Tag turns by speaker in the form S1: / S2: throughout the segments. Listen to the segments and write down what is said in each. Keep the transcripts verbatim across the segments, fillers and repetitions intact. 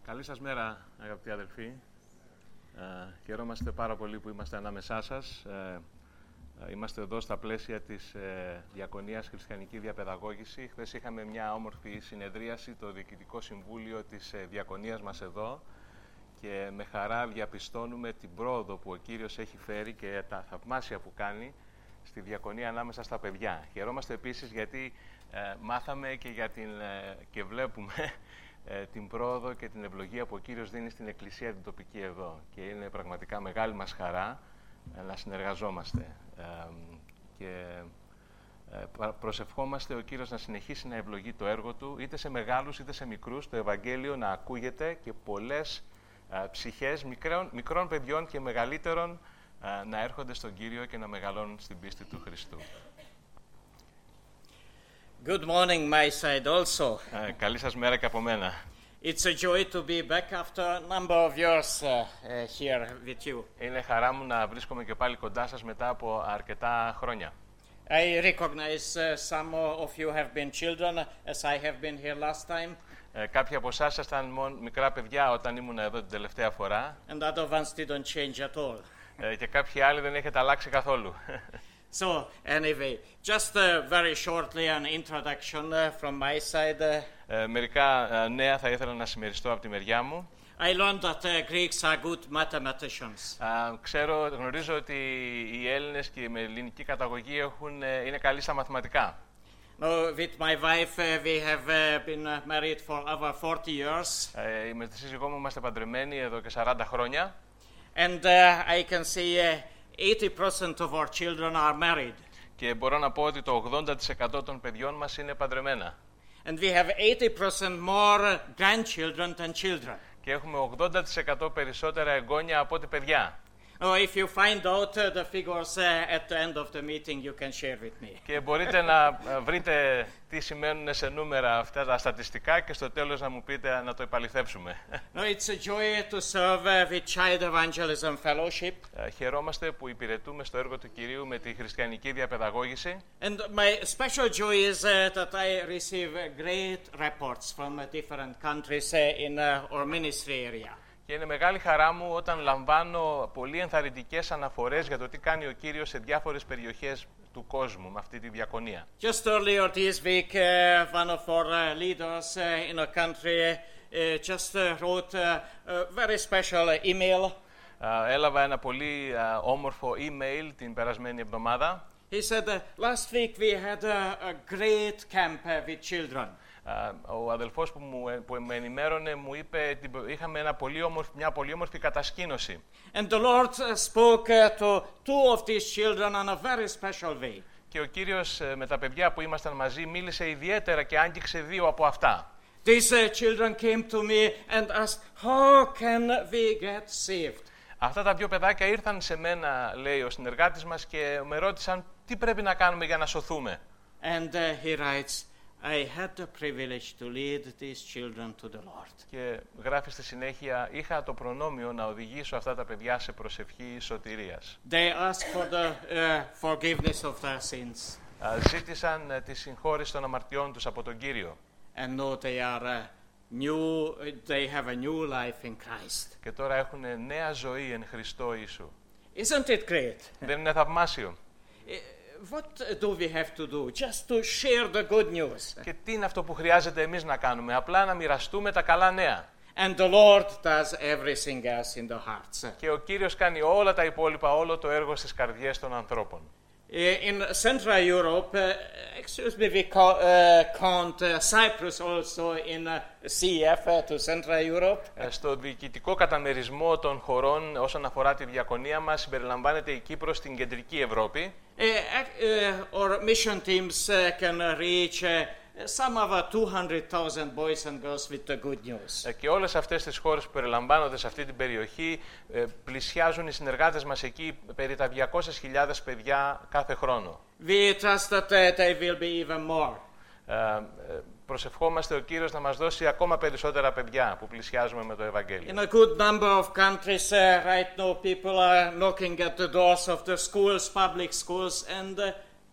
S1: Καλή σας μέρα, αγαπητοί αδελφοί. Ε, χαιρόμαστε πάρα πολύ που είμαστε ανάμεσά σας. Ε, είμαστε εδώ στα πλαίσια της ε, Διακονίας Χριστιανική Διαπαιδαγώγηση. Χθες είχαμε μια όμορφη συνεδρίαση, το Διοικητικό Συμβούλιο της ε, Διακονίας μας εδώ, και με χαρά διαπιστώνουμε την πρόοδο που ο Κύριος έχει φέρει και τα θαυμάσια που κάνει στη Διακονία ανάμεσα στα παιδιά. Χαιρόμαστε επίσης γιατί ε, μάθαμε και, για την, ε, και βλέπουμε ε, την πρόοδο και την ευλογία που ο Κύριος δίνει στην Εκκλησία την τοπική εδώ. Και είναι πραγματικά μεγάλη μας χαρά ε, να συνεργαζόμαστε. Ε, και ε, προσευχόμαστε ο Κύριος να συνεχίσει να ευλογεί το έργο Του, είτε σε μεγάλους είτε σε μικρούς, το Ευαγγέλιο να ακούγεται και πολλές ε, ψυχές μικρών, μικρών παιδιών και μεγαλύτερων να έρχονται στον Κύριο και να μεγαλώνουν στην πίστη του Χριστού.
S2: Good morning, my side also.
S1: Ε, καλή σας μέρα και από μένα.
S2: It's a joy to be back after a number of years uh, uh, here with you.
S1: Είναι χαρά μου να βρίσκομαι και πάλι κοντά σας μετά από αρκετά χρόνια.
S2: I recognize uh, some of you have been children, as I have been here last time.
S1: Ε, κάποιοι από εσάς ήσασταν μόνο μικρά παιδιά όταν ήμουν εδώ την τελευταία φορά.
S2: And other ones didn't change at all.
S1: Ε, και κάποιοι άλλοι δεν έχετε αλλάξει καθόλου.
S2: So, anyway, just uh, very shortly an introduction uh, from my side. Uh,
S1: ε, μερικά ε, νέα θα ήθελα να συμμεριστώ από τη μεριά μου.
S2: I learned that uh, Greeks are good mathematicians.
S1: Ε, ξέρω, γνωρίζω ότι οι Έλληνες και με ελληνική καταγωγή έχουν, ε, είναι καλοί στα μαθηματικά.
S2: No, with my wife uh, we have uh, been uh, married for over forty years.
S1: Ε, με τη σύζυγό μου είμαστε παντρεμένοι εδώ και σαράντα χρόνια.
S2: And uh, I can see uh, eighty percent of our children are married.
S1: Και μπορώ να πω ότι το ογδόντα τοις εκατό των παιδιών μας είναι παντρεμένα.
S2: And we have eighty percent more grandchildren than children.
S1: Και έχουμε ογδόντα τοις εκατό περισσότερα εγγόνια από ό,τι παιδιά.
S2: Oh, if you find out uh, the figures uh, at the end of the meeting, you can share with me.
S1: Και μπορείτε να βρείτε τι σημαίνουν σε νούμερα αυτά τα στατιστικά και στο τέλος να μου πείτε να το επαληθεύσουμε.
S2: No, it's a joy to serve uh, with Child Evangelism Fellowship.
S1: Χαιρόμαστε που υπηρετούμε στο έργο του Κυρίου με τη χριστιανική διαπαιδαγώγηση.
S2: And my special joy is uh, that I receive uh, great reports from uh, different countries uh, in uh, our ministry area.
S1: Και είναι μεγάλη χαρά μου όταν λαμβάνω πολύ ενθαρρυντικές αναφορές για το τι κάνει ο Κύριος σε διάφορες περιοχές του κόσμου με αυτή τη διακονία.
S2: Just earlier this week, uh, one of our uh, leaders uh, in our country uh, just uh, wrote uh, a very special uh, email.
S1: Uh, έλαβα ένα πολύ uh, όμορφο email την περασμένη εβδομάδα.
S2: He said, uh, last week we had a, a great camp uh, with children.
S1: Ο αδελφός που, μου, που με ενημέρωνε μου είπε ότι είχαμε ένα πολύ όμορφη, μια πολύ όμορφη κατασκήνωση.
S2: And the Lord spoke to two of these children in a very special way.
S1: Και ο Κύριος με τα παιδιά που ήμασταν μαζί μίλησε ιδιαίτερα και άγγιξε δύο από αυτά.
S2: These uh, children came to me and asked, how can we get saved?
S1: Αυτά τα δύο παιδάκια ήρθαν σε μένα, λέει ο συνεργάτης μας, και με ρώτησαν τι πρέπει να κάνουμε για να σωθούμε.
S2: And uh, he writes, I had the privilege to lead these children to the Lord.
S1: Και γράφει στη συνέχεια, είχα το προνόμιο να οδηγήσω αυτά τα παιδιά σε προσευχή σωτηρίας.
S2: They asked for the uh, forgiveness of their sins.
S1: Ζήτησαν uh, τη συγχώρηση των αμαρτιών τους από τον Κύριο.
S2: And now they are uh, new, they have a new life in Christ.
S1: Και τώρα έχουν νέα ζωή εν Χριστώ Ιησού.
S2: Isn't it great?
S1: Δεν είναι θαυμάσιο?
S2: What do we have to do? Just to share the good news.
S1: Και τι είναι αυτό που χρειάζεται εμείς να κάνουμε? Απλά να μοιραστούμε τα καλά νέα.
S2: And the Lord does everything else in the hearts.
S1: Και ο Κύριος κάνει όλα τα υπόλοιπα, όλο το έργο στις καρδιές των ανθρώπων.
S2: In Central Europe, uh, excuse me, we call, uh, count uh, Cyprus also in uh, C F uh, to Central Europe.
S1: Στο διοικητικό καταμερισμό των χωρών όσον αφορά τη διακονία μας συμπεριλαμβάνεται η Κύπρος στην κεντρική Ευρώπη.
S2: Uh, uh, our mission teams uh, can reach uh, some over two hundred thousand boys and girls with the good news.
S1: Και όλες αυτές τις χώρες που περιλαμβάνονται σε αυτή την περιοχή πλησιάζουν οι συνεργάτες μας εκεί περί τα διακόσιες χιλιάδες παιδιά κάθε χρόνο.
S2: We trust that uh, they will be even more.
S1: Uh, προσευχόμαστε ο Κύριος να μας δώσει ακόμα περισσότερα παιδιά που πλησιάζουμε με το Ευαγγέλιο.
S2: In a good number of countries uh, right now people are knocking at the doors of the schools, public schools, and uh,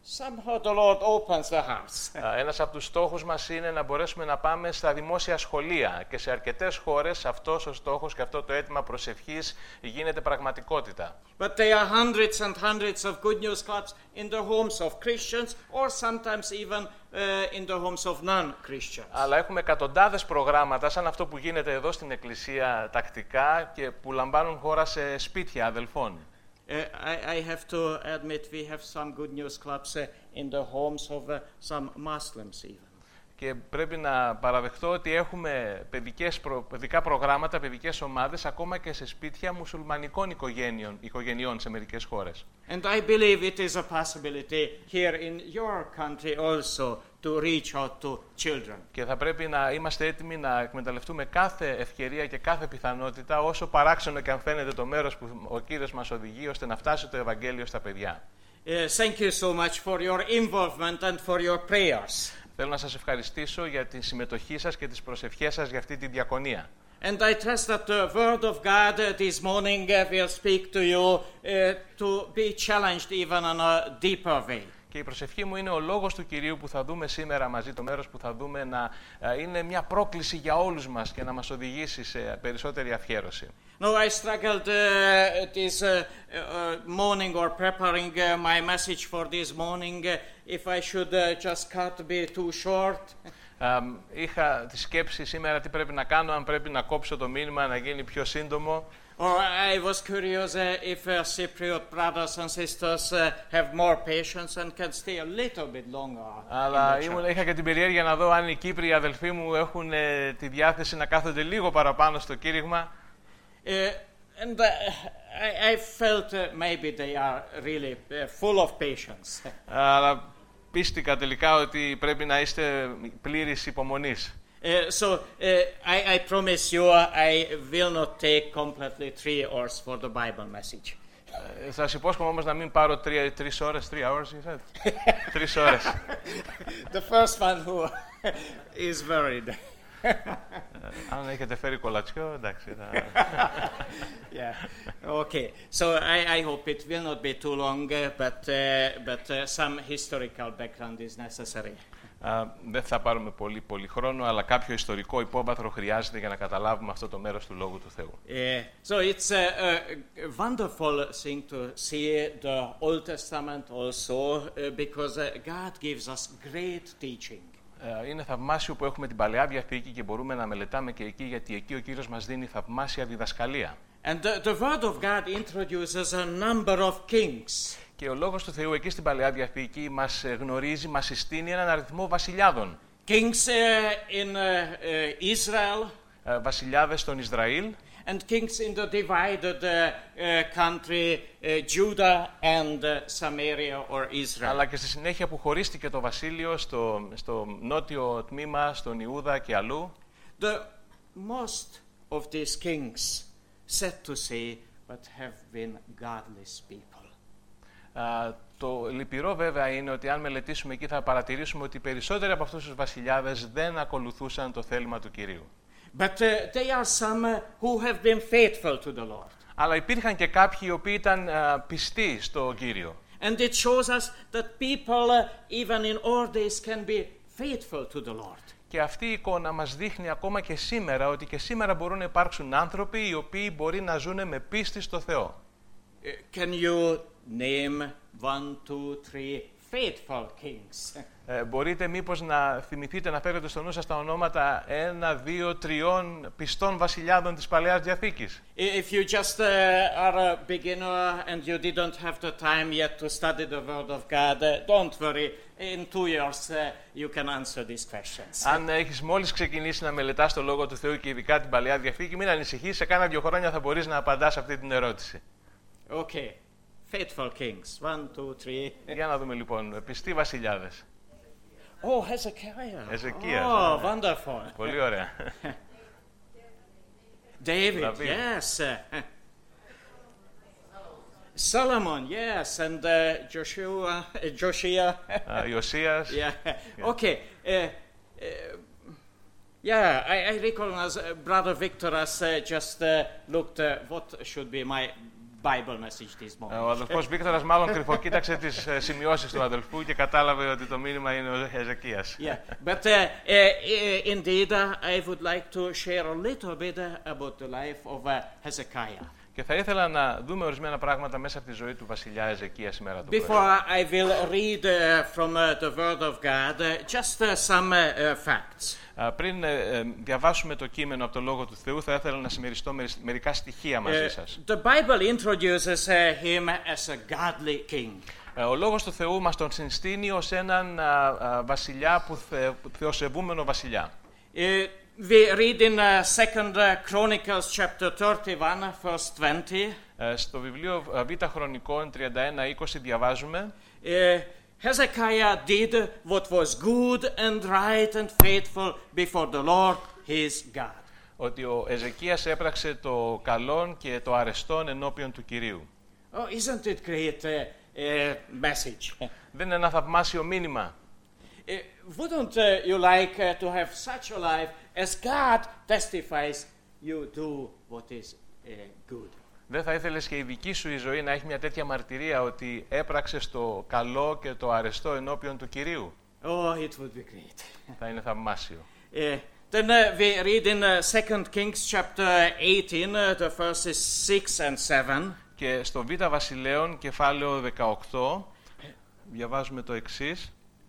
S2: somehow the Lord opens the hearts.
S1: Ένας από τους στόχους μας είναι να μπορέσουμε να πάμε στα δημόσια σχολεία και σε αρκετές χώρες αυτός ο στόχος και αυτό το αίτημα προσευχής γίνεται πραγματικότητα.
S2: But there are hundreds and hundreds of good news clubs in the homes of Christians or sometimes even uh, in the homes of non-Christians.
S1: Αλλά έχουμε εκατοντάδες προγράμματα σαν αυτό που γίνεται εδώ στην Εκκλησία τακτικά και που λαμβάνουν χώρα σε σπίτια αδελφών.
S2: Uh, I, I have to admit we have some good news clubs uh, in the homes of uh, some Muslims even.
S1: Και πρέπει να παραδεχτώ ότι έχουμε παιδικές προ... παιδικά προγράμματα, παιδικές ομάδες, ακόμα και σε σπίτια μουσουλμανικών οικογένειων, οικογενειών σε μερικές χώρες.
S2: And I believe it is a possibility here in your country also to reach out to children.
S1: Και θα πρέπει να είμαστε έτοιμοι να εκμεταλλευτούμε κάθε ευκαιρία και κάθε πιθανότητα, όσο παράξενο και αν φαίνεται το μέρος που ο Κύριος μας οδηγεί, ώστε να φτάσει το Ευαγγέλιο στα παιδιά.
S2: Uh, thank you so much for your involvement and for your prayers.
S1: Θέλω να σας ευχαριστήσω για τη συμμετοχή σας και τις προσευχές σας για αυτή τη διακονία.
S2: And I trust that the word of God uh, this morning uh, will speak to you uh, to be challenged even on a deeper way.
S1: Και η προσευχή μου είναι ο λόγος του Κυρίου που θα δούμε σήμερα μαζί, το μέρος που θα δούμε να uh, είναι μια πρόκληση για όλους μας και να μας οδηγήσει σε περισσότερη αφιέρωση.
S2: No, I struggled uh, this uh, uh, morning or preparing uh, my message for this morning uh, if I should uh, just cut be too short.
S1: Um, είχα τη σκέψη σήμερα τι πρέπει να κάνω, αν πρέπει να κόψω το μήνυμα, να γίνει πιο σύντομο.
S2: Or I was curious uh, if uh, Cypriot brothers and sisters uh, have more patience and can stay a little bit longer.
S1: Αλλά ήμουν, είχα και την περιέργεια να δω αν οι Κύπροι αδελφοί μου έχουν ε, τη διάθεση να κάθονται λίγο παραπάνω στο κήρυγμα.
S2: Uh, and uh, I, I felt uh, maybe they are really uh, full of patience.
S1: Αλλά πίστηκα τελικά ότι πρέπει να είστε πλήρης υπομονής.
S2: Uh, so uh, I, I promise you I will not take completely three hours for the Bible message.
S1: Ε, σας υπόσχομαι όμως να μην πάρω τρία, τρεις ώρες, three hours, you said? Τρεις ώρες.
S2: The first one who is worried.
S1: Αν έχετε φέρει κολατσιό, εντάξει.
S2: Yeah. Okay. So I, I hope it will not be too long, uh, but uh, but uh, some historical background is necessary.
S1: Uh, δεν θα πάρουμε πολύ, πολύ χρόνο, αλλά κάποιο ιστορικό υπόβαθρο χρειάζεται για να καταλάβουμε αυτό το μέρος του Λόγου του Θεού.
S2: Yeah. So it's a, a wonderful thing to see the Old Testament also, uh, because uh, God gives us great teaching.
S1: Uh, είναι θαυμάσιο που έχουμε την Παλαιά Διαθήκη και μπορούμε να μελετάμε και εκεί, γιατί εκεί ο Κύριος μας δίνει θαυμάσια διδασκαλία.
S2: And the, the Word of God introduces a number of kings.
S1: Και ο Λόγος του Θεού εκεί στην Παλαιά Διαθήκη μας γνωρίζει, μας συστήνει έναν αριθμό βασιλιάδων.
S2: Kings uh, in uh, uh, Israel.
S1: Uh, βασιλιάδες στον Ισραήλ.
S2: And kings in the divided uh, uh, country, uh, Judah and uh, Samaria or Israel.
S1: Αλλά και στη συνέχεια που χωρίστηκε το βασίλειο στο, στο νότιο τμήμα, στον Ιούδα και αλλού.
S2: The most of these kings, sad to say, but have been godless people.
S1: Uh, το λυπηρό βέβαια είναι ότι αν μελετήσουμε εκεί θα παρατηρήσουμε ότι οι περισσότεροι από αυτούς τους βασιλιάδες δεν ακολουθούσαν το θέλημα του Κυρίου.
S2: But uh, they are some uh, who have been faithful to the Lord.
S1: Αλλά υπήρχαν και κάποιοι οι οποίοι ήταν uh, πιστοί στο Κύριο.
S2: And it shows us that people uh, even in our days can be faithful to the Lord.
S1: Και αυτή η εικόνα μας δείχνει ακόμα και σήμερα ότι και σήμερα μπορούν να υπάρξουν άνθρωποι οι οποίοι μπορεί να ζουν με πίστη στο Θεό.
S2: Uh, can you name one, two, three faithful kings?
S1: Ε, μπορείτε μήπως να θυμηθείτε, να φέρετε στο νου σας τα ονόματα ένα, δύο, τριών πιστών βασιλιάδων της Παλαιάς Διαθήκης.
S2: If you just uh, are a beginner and you didn't have the time yet to study the Word of God, uh, don't worry. In two years uh, you can answer these questions.
S1: Αν έχεις μόλις ξεκινήσει να μελετάς το Λόγο του Θεού και ειδικά την Παλαιά Διαθήκη, μην ανησυχείς, σε κάνα δύο χρόνια θα μπορείς να απαντάς αυτή την ερώτηση.
S2: Okay. Faithful kings. One, two, three.
S1: Για να δούμε λοιπόν, πιστοί βασιλιάδες.
S2: Oh, Hezekiah.
S1: Εζεκίας.
S2: Oh, wonderful.
S1: Πολύ ωραία.
S2: David,
S1: David.
S2: yes. Solomon, yes, and uh, Joshua, uh, Joshua.
S1: uh, Ιωσίας.
S2: Yeah. yeah. Okay. Uh, uh, yeah, I, I recognize uh, Brother Victor has uh, just uh, looked uh, what should be my Bible message this morning.
S1: Ο αδελφός Βίκτορας μάλλον κρυφοκοίταξε τις ε, σημειώσεις του αδελφού και κατάλαβε ότι το μήνυμα είναι ο Εζεκίας.
S2: Yeah, but uh, uh, indeed, uh, I would like to share a little bit uh, about the life of uh, Hezekiah.
S1: Και θα ήθελα να δούμε ορισμένα πράγματα μέσα από τη ζωή του βασιλιά Εζεκία σήμερα το πρωί.
S2: Before I will read uh, from uh, the Word of God, uh, just uh, some uh, facts.
S1: Uh, πριν uh, διαβάσουμε το κείμενο από το Λόγο του Θεού, θα ήθελα να συμμεριστώ μερικά στοιχεία μαζί σας.
S2: Uh, the Bible introduces uh, him as a godly king.
S1: Uh, ο Λόγος του Θεού μας τον συστήνει ως έναν uh, uh, βασιλιά, που θε, θεοσεβούμενο βασιλιά.
S2: Uh, We read in uh, Second uh, Chronicles chapter thirty-one, verse twenty.
S1: Uh, στο βιβλίο Β' Χρονικών τριάντα ένα είκοσι διαβάζουμε
S2: Uh, Hezekiah did what was good and right and faithful before the Lord his God.
S1: ότι ο Εζεκίας έπραξε το καλόν και το αρεστόν ενώπιον του Κυρίου.
S2: Oh, isn't it great uh, uh, message?
S1: Δεν είναι ένα θαυμάσιο μήνυμα?
S2: Uh, wouldn't uh, you like uh, to have such a life as God testifies you do what is uh, good?
S1: Δεν θα ήθελες και η δική σου η ζωή να έχει μια τέτοια μαρτυρία ότι έπραξες το καλό και το αρεστό ενώπιον του Κυρίου?
S2: Oh, it would be great.
S1: Θα είναι θαυμάσιο.
S2: Uh, then uh, we read in uh, Second Kings chapter eighteen, uh, the verses six and seven.
S1: Και στο Β' Βασιλέων κεφάλαιο δεκαοκτώ διαβάζουμε το εξής.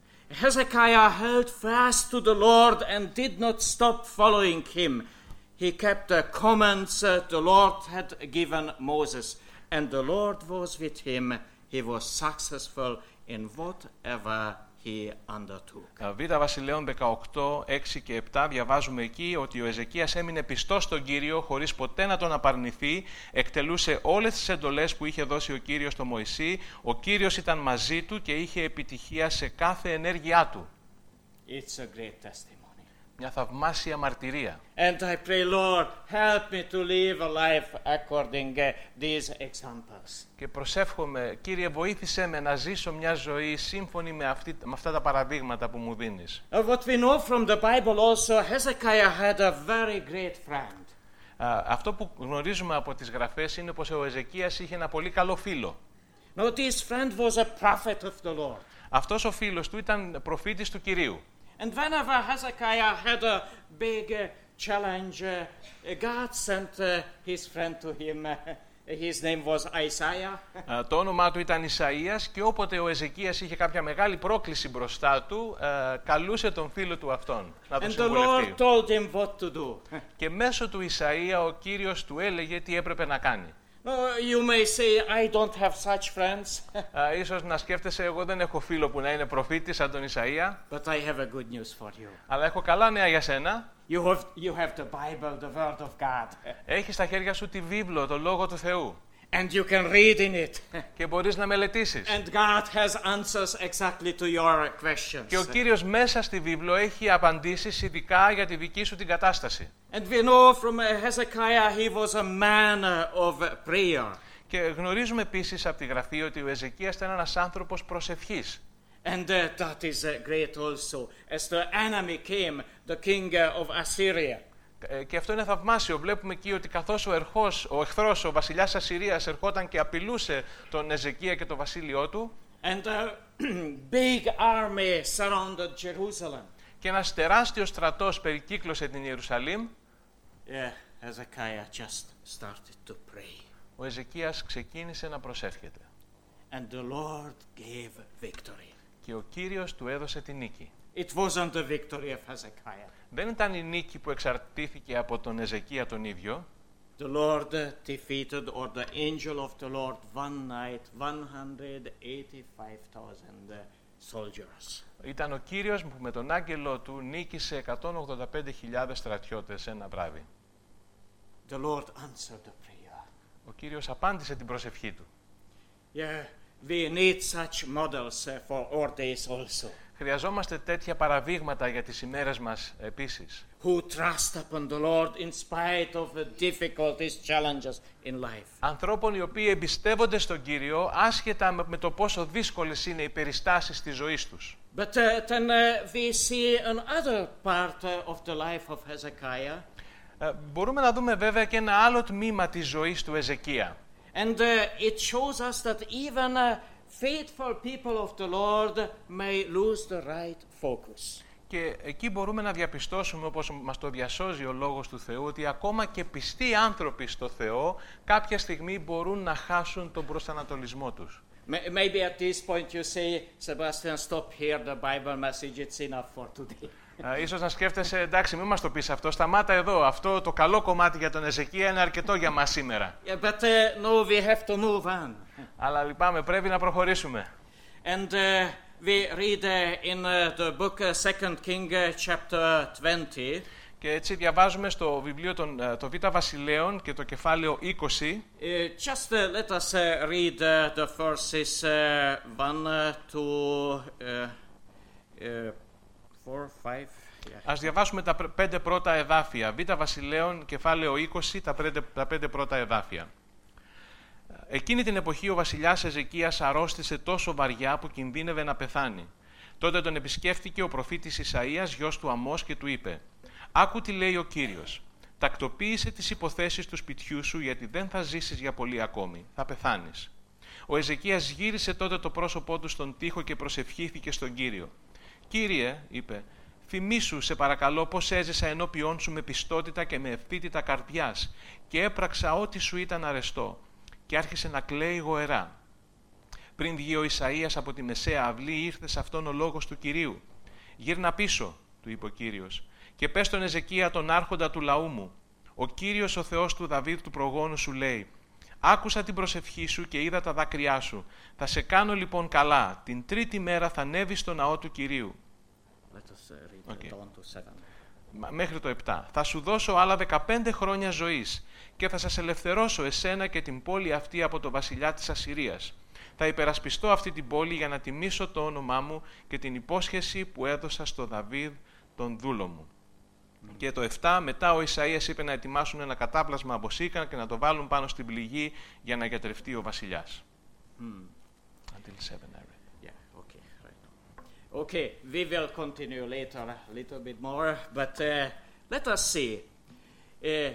S2: Hezekiah held fast to the Lord and did not stop following him. He kept the commands uh, the Lord had given Moses, and the Lord was with him. He was successful in whatever he undertook.
S1: Β' Βασιλέων δεκαοκτώ, έξι και επτά διαβάζουμε εκεί ότι ο Εζεκίας έμεινε πιστός στον Κύριο χωρίς ποτέ να τον απαρνηθεί, εκτελούσε όλες τις εντολές που είχε δώσει ο Κύριος στο Μωυσή, ο Κύριος ήταν μαζί του και είχε επιτυχία σε κάθε ενέργειά του.
S2: It's a great testimony.
S1: Μια θαυμάσια μαρτυρία.
S2: And I pray, Lord, help me to live a life according uh, these examples.
S1: Και προσεύχομαι, Κύριε, βοήθησέ με να ζήσω μια ζωή σύμφωνη με, αυτή, με αυτά τα παραδείγματα που μου δίνεις.
S2: Uh, what we know from the Bible also, Hezekiah had a very great friend.
S1: Uh, αυτό που γνωρίζουμε από τις γραφές είναι πως ο Εζεκίας είχε ένα πολύ καλό φίλο.
S2: Now, this friend was a prophet of the Lord.
S1: Αυτός ο φίλος του ήταν προφήτης του Κυρίου.
S2: And whenever Hezekiah had a big uh, challenge, uh, God sent uh, his friend to him. His name was Isaiah.
S1: Uh, το όνομά του ήταν Ισαΐας και όποτε ο Εζεκίας είχε κάποια μεγάλη πρόκληση μπροστά του, uh, καλούσε τον φίλο του αυτόν να τον
S2: And the
S1: συμβουλευτεί.
S2: Lord told him what to do.
S1: Και μέσω του Ισαΐα ο Κύριος του έλεγε τι έπρεπε να κάνει.
S2: No, you may say, I don't have such friends.
S1: Uh, ίσως να σκέφτεσαι, εγώ δεν έχω φίλο που να είναι προφήτης σαν τον Ισαΐα.
S2: But I have a good news for you.
S1: Αλλά έχω καλά νέα για σένα.
S2: You have, you have the Bible, the Word of God.
S1: Έχεις στα χέρια σου τη βίβλο, το Λόγο του Θεού.
S2: And you can read in it.
S1: Και μπορείς να μελετήσεις.
S2: And God has answers exactly to your questions.
S1: Και ο Κύριος μέσα στη βίβλο έχει απαντήσεις ειδικά για τη δική σου την κατάσταση.
S2: And we know from Hezekiah he was a man of prayer.
S1: Και γνωρίζουμε επίσης από τη Γραφή ότι ο Εζεκίας ήταν ένας άνθρωπος προσευχής.
S2: And uh, that is uh, great also. As the enemy came, the king uh, of Assyria.
S1: Και αυτό είναι θαυμάσιο. Βλέπουμε εκεί ότι καθώς ο, ερχός, ο εχθρός, ο βασιλιάς Ασσυρίας ερχόταν και απειλούσε τον Εζεκία και το βασίλειό του.
S2: And a big army surrounded Jerusalem.
S1: Και ένας τεράστιος στρατός περικύκλωσε την Ιερουσαλήμ.
S2: Yeah, Hezekiah just started to pray.
S1: Ο Εζεκίας ξεκίνησε να προσεύχεται.
S2: And the Lord gave victory.
S1: Και ο Κύριος του έδωσε τη νίκη.
S2: It wasn't the victory of Hezekiah.
S1: Δεν ήταν η νίκη που εξαρτήθηκε από τον Εζεκία τον ίδιο.
S2: The Lord defeated, or the angel of the Lord, one night, one hundred eighty-five thousand soldiers.
S1: Ήταν ο Κύριος που με τον άγγελο του νίκησε εκατόν ογδόντα πέντε χιλιάδες στρατιώτες ένα βράδυ.
S2: The Lord answered the prayer.
S1: Ο Κύριος απάντησε την προσευχή του.
S2: Yeah, we need such models for our days also.
S1: Χρειαζόμαστε τέτοια παραδείγματα για τις ημέρες μας επίσης.
S2: Who trust upon the Lord in spite of the difficulties, challenges in life.
S1: Ανθρώπων οι οποίοι εμπιστεύονται στον Κύριο άσχετα με το πόσο δύσκολες είναι οι περιστάσεις της ζωής τους.
S2: But uh, then uh, we see another part uh, of the life of Hezekiah.
S1: Uh, μπορούμε να δούμε βέβαια και ένα άλλο τμήμα της ζωής του Εζεκία.
S2: And uh, it shows us that even uh, faithful people of the Lord may lose the right focus.
S1: Και εκεί μπορούμε να διαπιστώσουμε, όπως μας το διασώζει ο Λόγος του Θεού, ότι ακόμα και πιστοί άνθρωποι στο Θεό κάποια στιγμή μπορούν να χάσουν τον προσανατολισμό τους.
S2: Maybe at this point you say, Sebastian, stop here, the Bible message, it's enough for today.
S1: Uh, ίσως να σκέφτεσαι, εντάξει, μην μας το πεις αυτό, σταμάτα εδώ, αυτό το καλό κομμάτι για τον Εζεκία είναι αρκετό για μας σήμερα.
S2: Yeah, but uh, no, we have to move on.
S1: Αλλά λυπάμαι, πρέπει να προχωρήσουμε.
S2: And uh, we read uh, in uh, the book uh, Second King uh, chapter twenty.
S1: Και έτσι διαβάζουμε στο βιβλίο των, το Β' Βασιλέων και το κεφάλαιο είκοσι.
S2: Uh, just uh, let us uh, read uh, the verses uh, one uh, to uh, uh, four, five. Yeah.
S1: Ας διαβάσουμε τα πέντε πρώτα εδάφια. Β' Βασιλέων, κεφάλαιο είκοσι, τα πέντε, τα πέντε πρώτα εδάφια. Εκείνη την εποχή ο βασιλιάς Εζεκίας αρρώστησε τόσο βαριά που κινδύνευε να πεθάνει. Τότε τον επισκέφτηκε ο προφήτης Ισαΐας, γιος του Αμώς, και του είπε: «Άκου τι λέει ο Κύριος. Τακτοποίησε τις υποθέσεις του σπιτιού σου, γιατί δεν θα ζήσεις για πολύ ακόμη. Θα πεθάνεις». Ο Εζεκίας γύρισε τότε το πρόσωπό του στον τοίχο και προσευχήθηκε στον Κύριο. «Κύριε», είπε, «θυμήσου, σε παρακαλώ, πώς έζησα ενώπιόν σου με πιστότητα και με ευθύτητα καρδιάς και έπραξα ό,τι σου ήταν αρεστό». Και άρχισε να κλαίει γοερά. Πριν βγει ο Ισαΐας από τη μεσαία αυλή, ήρθε σε αυτόν ο λόγος του Κυρίου. «Γύρνα πίσω», του είπε ο Κύριος, «και πες στον Εζεκία, τον άρχοντα του λαού μου. Ο Κύριος, ο Θεός του Δαβίδ του προγόνου σου, λέει: Άκουσα την προσευχή σου και είδα τα δάκρυά σου. Θα σε κάνω λοιπόν καλά. Την τρίτη μέρα θα ανέβεις στο ναό του Κυρίου».
S2: Let us uh, read
S1: Okay.
S2: down to seven.
S1: Μέχρι το επτά. «Θα σου δώσω άλλα δεκαπέντε χρόνια ζωής και θα σας ελευθερώσω εσένα και την πόλη αυτή από το βασιλιά της Ασσυρίας. Θα υπερασπιστώ αυτή την πόλη για να τιμήσω το όνομά μου και την υπόσχεση που έδωσα στο Δαβίδ τον δούλο μου». Mm. Και το επτά, μετά ο Ισαΐας είπε να ετοιμάσουν ένα κατάπλασμα από σίκαν και να το βάλουν πάνω στην πληγή για να γιατρευτεί ο βασιλιάς.
S2: Mm.
S1: Until seven, I read.
S2: Yeah, okay, right. Okay, we will continue later a little bit more, but uh, let us see. Uh,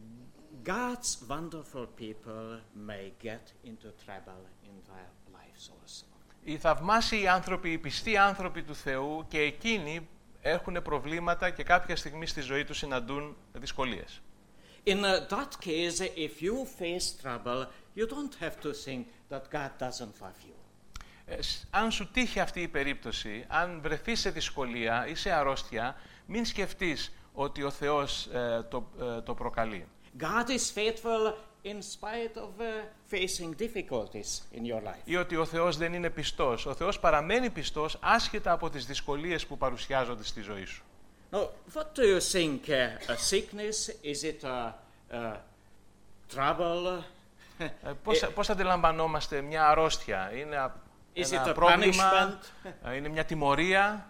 S2: God's wonderful people may get into trouble in their lives also.
S1: Οι θαυμάσιοι άνθρωποι, οι πιστοί άνθρωποι του Θεού και εκείνοι έχουν προβλήματα και κάποια στιγμή στη ζωή τους συναντούν δυσκολίες.
S2: In uh, that case, if you face trouble, you don't have to think that God doesn't love you.
S1: Ε, αν σου τύχει αυτή η περίπτωση, αν βρεθείς σε δυσκολία ή σε αρρώστια, μην σκεφτείς ότι ο Θεός ε, το, ε, το προκαλεί.
S2: God is faithful in spite of uh, facing difficulties in your life.
S1: Ή ότι ο Θεός δεν είναι πιστός. Ο Θεός παραμένει πιστός άσχετα από τις δυσκολίες που παρουσιάζονται στη ζωή σου.
S2: Now, what do you think? Uh, a sickness? Is it a, a trouble?
S1: Ε, πώς, πώς αντιλαμβανόμαστε μια αρρώστια? Είναι α,
S2: Is
S1: ένα
S2: it a
S1: πρόβλημα?
S2: punishment?
S1: Ε, είναι μια τιμωρία?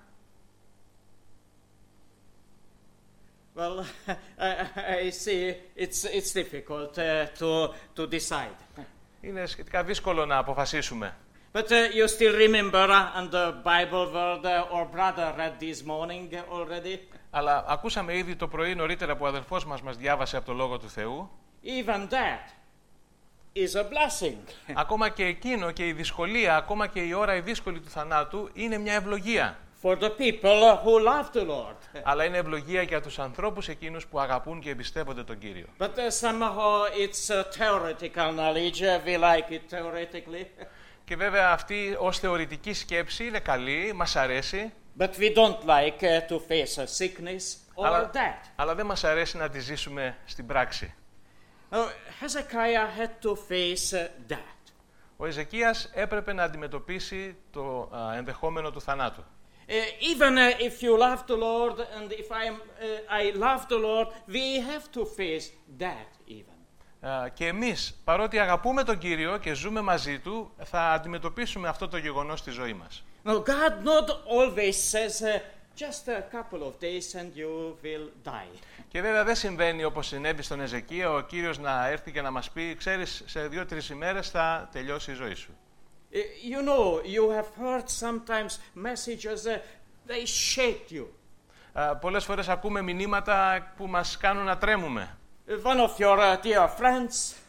S2: Well, I see it's, it's difficult uh, to, to decide.
S1: Είναι σχετικά δύσκολο να αποφασίσουμε.
S2: But uh, you still remember uh, and the Bible word uh, our brother read this morning already?
S1: Αλλά ακούσαμε ήδη το πρωί νωρίτερα που ο αδελφός μας μας διάβασε από το Λόγο του Θεού.
S2: Even that is a blessing.
S1: Ακόμα και εκείνο και η δυσκολία, ακόμα και η ώρα η δύσκολη του θανάτου είναι μια ευλογία.
S2: For the people who love the Lord.
S1: Αλλά είναι ευλογία για τους ανθρώπους εκείνους που αγαπούν και εμπιστεύονται τον Κύριο.
S2: But uh, somehow it's a theoretical knowledge. Uh, we like it theoretically.
S1: Και βέβαια αυτή ως θεωρητική σκέψη είναι καλή, μας αρέσει.
S2: But we don't like uh, to face a sickness or
S1: Αλλά,
S2: that.
S1: αλλά δεν μας αρέσει να τη ζήσουμε στην πράξη.
S2: Now, Hezekiah had to face uh, that.
S1: Ο Εζεκίας έπρεπε να αντιμετωπίσει το α, ενδεχόμενο του θανάτου.
S2: Uh, even uh, if you love the Lord and if I, am, uh, I love the Lord, we have to face that even.
S1: Uh, και εμείς, παρότι αγαπούμε τον Κύριο και ζούμε μαζί Του, θα αντιμετωπίσουμε αυτό το γεγονός στη ζωή μας.
S2: Now, God not always says uh, just a couple of days and you will die.
S1: Και βέβαια δεν συμβαίνει όπως συνέβη στον Εζεκία, ο Κύριος να έρθει και να μας πει, ξέρεις, σε δύο-τρεις ημέρες θα τελειώσει η ζωή σου.
S2: Uh, you know, you have heard sometimes messages, uh, they shake you.
S1: Uh, πολλές φορές ακούμε μηνύματα που μας κάνουν να τρέμουμε.
S2: Uh, one of your uh, dear friends,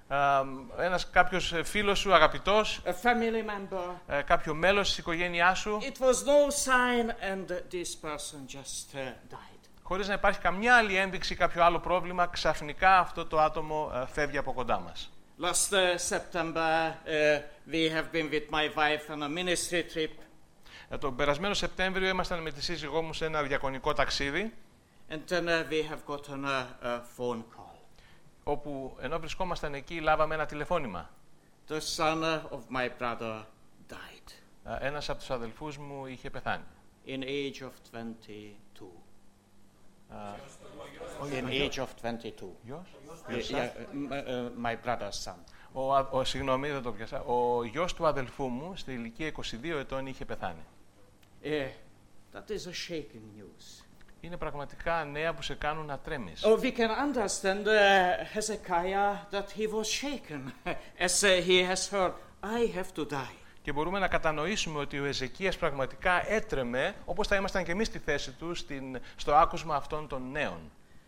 S1: ένας κάποιος φίλος σου, αγαπητός,
S2: a family member.
S1: ε, κάποιο μέλος της οικογένειάς σου,
S2: It was no sign and this person just uh, died.
S1: χωρίς να υπάρχει καμιά άλλη ένδειξη, κάποιο άλλο πρόβλημα, ξαφνικά αυτό το άτομο ε, φεύγει από κοντά μας.
S2: Last uh, September, uh, we have been with my wife on a ministry trip.
S1: Ε, τον περασμένο Σεπτέμβριο ήμασταν με τη σύζυγό μου σε ένα διακονικό ταξίδι,
S2: And then uh, we have gotten a, a phone call.
S1: όπου ενώ βρισκόμασταν εκεί λάβαμε ένα τηλεφώνημα.
S2: The son uh, of my brother died
S1: Ε, ένας από τους αδελφούς μου είχε πεθάνει.
S2: in age of twenty-two.
S1: Uh,
S2: In age of twenty-two.
S1: Γιος?
S2: Yeah, yeah, uh, uh, my brother's son.
S1: Ο, α- ο, συγγνώμη, δεν το πιάσα. Ο γιος του αδελφού μου στη ηλικία είκοσι δύο ετών είχε πεθάνει.
S2: Uh, that is a shaking news.
S1: Είναι πραγματικά νέα που σε κάνουν να τρέμεις.
S2: Oh, we can understand uh, Hezekiah that he was shaken as uh, he has heard, I have to die.
S1: Και μπορούμε να κατανοήσουμε ότι ο Εζεκίας πραγματικά έτρεμε, όπως θα ήμασταν και εμείς στη θέση του, στην, στο άκουσμα αυτών των νέων.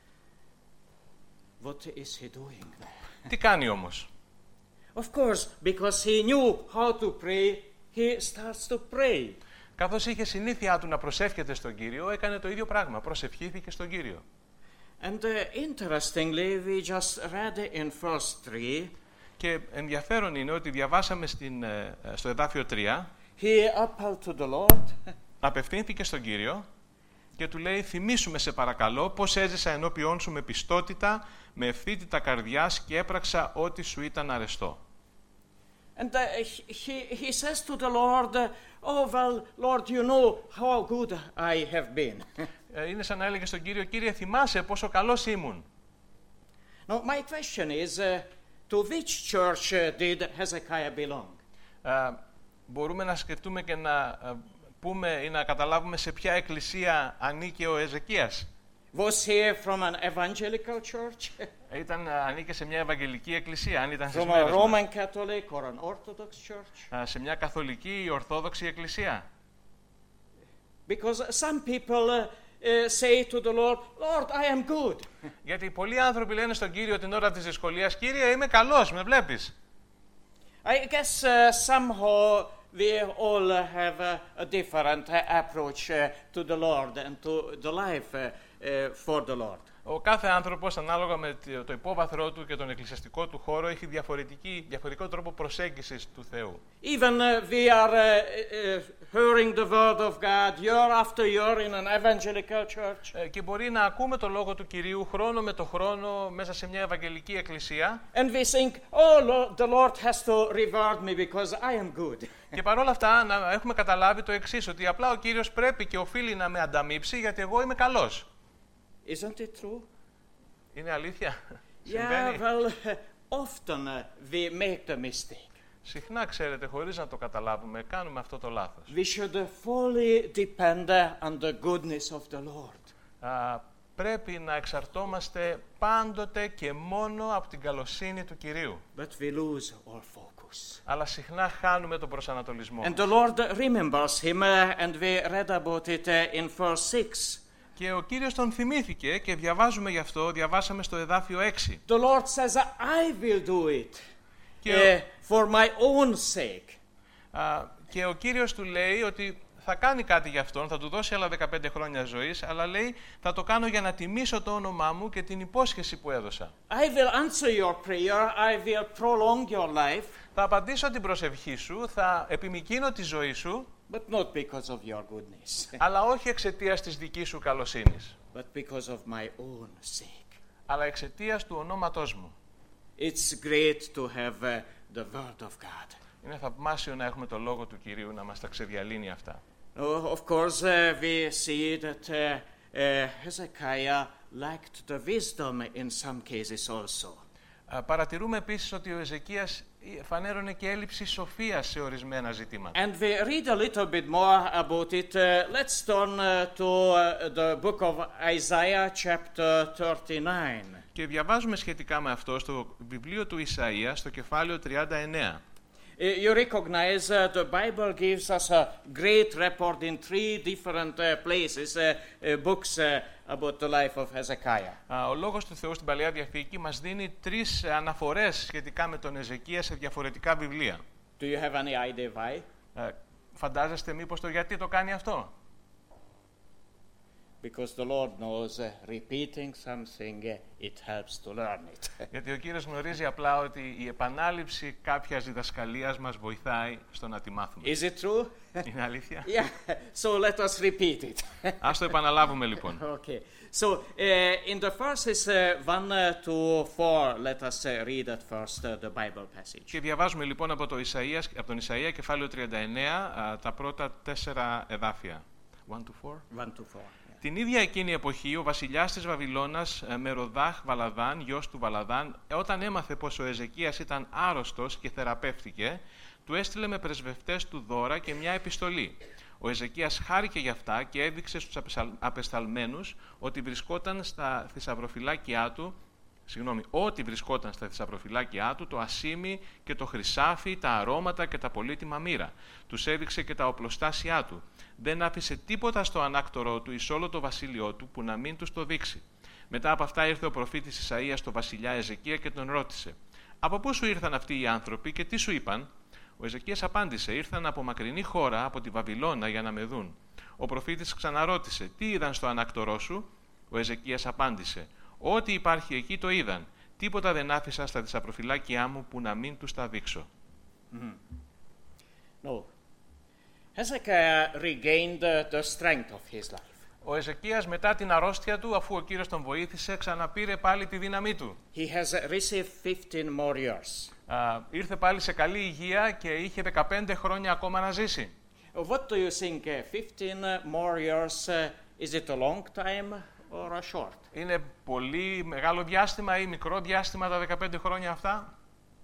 S2: What is he doing there?
S1: Τι κάνει όμως?
S2: Of course, because he knew how to pray, he starts to pray.
S1: Καθώς είχε συνήθειά του να προσεύχεται στον Κύριο, έκανε το ίδιο πράγμα, προσευχήθηκε στον Κύριο.
S2: And uh, interestingly, we just read in verse three,
S1: Και ενδιαφέρον είναι ότι διαβάσαμε στην, ε, στο εδάφιο τρία,
S2: he appealed to the Lord.
S1: απευθύνθηκε στον Κύριο και του λέει: «Θυμήσου με σε παρακαλώ πώς έζησα ενώπιόν σου με πιστότητα, με ευθύτητα καρδιάς και έπραξα ό,τι σου ήταν αρεστό».
S2: And uh, he, he says to the Lord, uh, oh, well, Lord, you know how good I have been.
S1: Ε, είναι σαν να έλεγε στον Κύριο: «Κύριε, θυμάσαι πόσο καλός ήμουν».
S2: Now, my question is, uh, to which church uh, did Hezekiah belong?
S1: Ε, μπορούμε να σκεφτούμε και να ε, πούμε ή να καταλάβουμε σε ποια εκκλησία ανήκε ο Εζεκίας.
S2: Was he from an evangelical church?
S1: Ήταν, ανήκε σε μια ευαγγελική εκκλησία, αν ήταν στις
S2: From a
S1: μέρες μας.
S2: Roman Catholic or an Orthodox church?
S1: Ε, σε μια καθολική ή ορθόδοξη εκκλησία.
S2: Because some people uh, uh, say to the Lord, Lord, I am good.
S1: Γιατί πολλοί άνθρωποι λένε στον Κύριο την ώρα της δυσκολίας: «Κύριε, είμαι καλός, με βλέπεις».
S2: I guess uh, somehow we all uh, have uh, a different uh, approach uh, to the Lord and to the life uh, uh, for the Lord.
S1: Ο κάθε άνθρωπος, ανάλογα με το υπόβαθρό του και τον εκκλησιαστικό του χώρο, έχει διαφορετική, διαφορετικό τρόπο προσέγγισης του Θεού.
S2: Even uh, we are uh, uh, hearing the word of God year after year in an evangelical church.
S1: Ε, και μπορεί να ακούμε το λόγο του Κυρίου χρόνο με το χρόνο μέσα σε μια ευαγγελική εκκλησία.
S2: And we think, oh, Lord, the Lord has to reward me because I am good.
S1: Και παρόλα αυτά να έχουμε καταλάβει το εξής, ότι απλά ο Κύριος πρέπει και οφείλει να με ανταμείψει γιατί εγώ είμαι καλός.
S2: Isn't it true?
S1: Είναι αλήθεια?
S2: Yeah,
S1: Συμβαίνει?
S2: well, uh, often uh, we make the mistake.
S1: Συχνά, ξέρετε, χωρίς να το καταλάβουμε, κάνουμε αυτό το λάθος.
S2: We should uh, fully depend uh, on the goodness of the Lord.
S1: Α, πρέπει να εξαρτώμαστε πάντοτε και μόνο από την καλοσύνη του Κυρίου.
S2: But we lose all focus.
S1: Αλλά συχνά χάνουμε τον προσανατολισμό.
S2: And the Lord remembers him, uh, and we read about it uh, in verse six.
S1: Και ο Κύριος τον θυμήθηκε και διαβάζουμε γι' αυτό, διαβάσαμε στο εδάφιο έξι.
S2: The Lord says, I will do it
S1: Και,
S2: uh, for my own sake.
S1: α, και ο Κύριος του λέει ότι θα κάνει κάτι για αυτόν, θα του δώσει άλλα δεκαπέντε χρόνια ζωής, αλλά λέει θα το κάνω για να τιμήσω το όνομά μου και την υπόσχεση που έδωσα.
S2: I will answer your prayer, I will prolong your life,
S1: Θα απαντήσω την προσευχή σου, θα επιμικρύνω τη ζωή σου,
S2: but not because of your goodness,
S1: αλλά όχι εξαιτίας της δικής σου καλοσύνης,
S2: but because of my own sake.
S1: αλλά εξαιτίας του ονόματός μου.
S2: It's great to have uh, the word of God.
S1: Είναι θαυμάσιο να έχουμε το λόγο του Κυρίου να μας τα ξεδιαλύνει αυτά.
S2: Oh, of course, uh, we see that uh, uh, Hezekiah lacked the wisdom in some cases also.
S1: Α, παρατηρούμε επίσης ότι ο Εζεκίας φανέρωνε και έλλειψη σοφίας σε ορισμένα ζητήματα.
S2: And we read a little bit more about it. Uh, let's turn uh, to uh, the book of Isaiah chapter thirty-nine.
S1: Και διαβάζουμε σχετικά με αυτό στο βιβλίο του Ισαΐα, στο κεφάλαιο τριάντα εννέα.
S2: You recognize uh, the Bible gives us a great report in three different uh, places, uh, uh, books uh, about the life of Hezekiah.
S1: Ο Λόγος του Θεού στην Παλαιά Διαθήκη μας δίνει τρεις αναφορές σχετικά με τον Εζεκία σε διαφορετικά βιβλία.
S2: Do you have any idea why?
S1: Ε, φαντάζεστε μήπως το γιατί το κάνει αυτό?
S2: Because the Lord knows uh, repeating something, uh, it helps to learn it.
S1: Γιατί ο Κύριος γνωρίζει απλά ότι η επανάληψη κάποιας διδασκαλίας μας βοηθάει στο να τη μάθουμε.
S2: Is it true?
S1: Είναι αλήθεια?
S2: Yeah, so let us repeat it.
S1: Ας το επαναλάβουμε λοιπόν.
S2: Okay, so uh, in the verses uh, one uh, to four, let us uh, read at first uh, the Bible passage.
S1: Και διαβάζουμε λοιπόν από, το Ισαΐας, από τον Ισαΐα κεφάλαιο τριάντα εννέα α, τα πρώτα τέσσερα εδάφια. one to four.
S2: one to four.
S1: Την ίδια εκείνη εποχή, ο βασιλιάς της Βαβυλώνας, Μεροδάχ Βαλαδάν, γιος του Βαλαδάν, όταν έμαθε πως ο Εζεκίας ήταν άρρωστος και θεραπεύτηκε, του έστειλε με πρεσβευτές του δώρα και μια επιστολή. Ο Εζεκίας χάρηκε γι' αυτά και έδειξε στους απεσταλμένους ότι βρισκόταν στα θησαυροφυλάκια του, συγγνώμη, ότι βρισκόταν στα θησαυροφυλάκια του το ασίμι και το χρυσάφι, τα αρώματα και τα πολύτιμα μοίρα. Τους έδειξε και τα οπλοστάσια του. Δεν άφησε τίποτα στο ανάκτορό του εις όλο το βασίλειό του που να μην τους το δείξει. Μετά από αυτά ήρθε ο προφήτης Ισαΐας στο βασιλιά Εζεκία και τον ρώτησε: «Από πού σου ήρθαν αυτοί οι άνθρωποι και τι σου είπαν?» Ο Εζεκίας απάντησε: «Ήρθαν από μακρινή χώρα, από τη Βαβυλώνα, για να με δουν». Ο προφήτης ξαναρώτησε: «Τι είδαν στο ανάκτορό σου?» Ο Εζεκίας απάντησε: «Ό,τι υπάρχει εκεί το είδαν. Τίποτα δεν άφησα στα θησαυροφυλάκια μου που να μην τους τα δείξω».
S2: Mm-hmm. No. Hezekiah regained uh, the strength of his life.
S1: Ο Εζεκίας μετά την αρρώστια του, αφού ο Κύριος τον βοήθησε, ξαναπήρε πάλι τη δύναμή του.
S2: He has received fifteen more years.
S1: Uh, ήρθε πάλι σε καλή υγεία και είχε δεκαπέντε χρόνια ακόμα να ζήσει.
S2: What do you think? Uh, fifteen more years, uh, is it a long time or a short?
S1: Είναι πολύ μεγάλο διάστημα ή μικρό διάστημα τα δεκαπέντε χρόνια αυτά?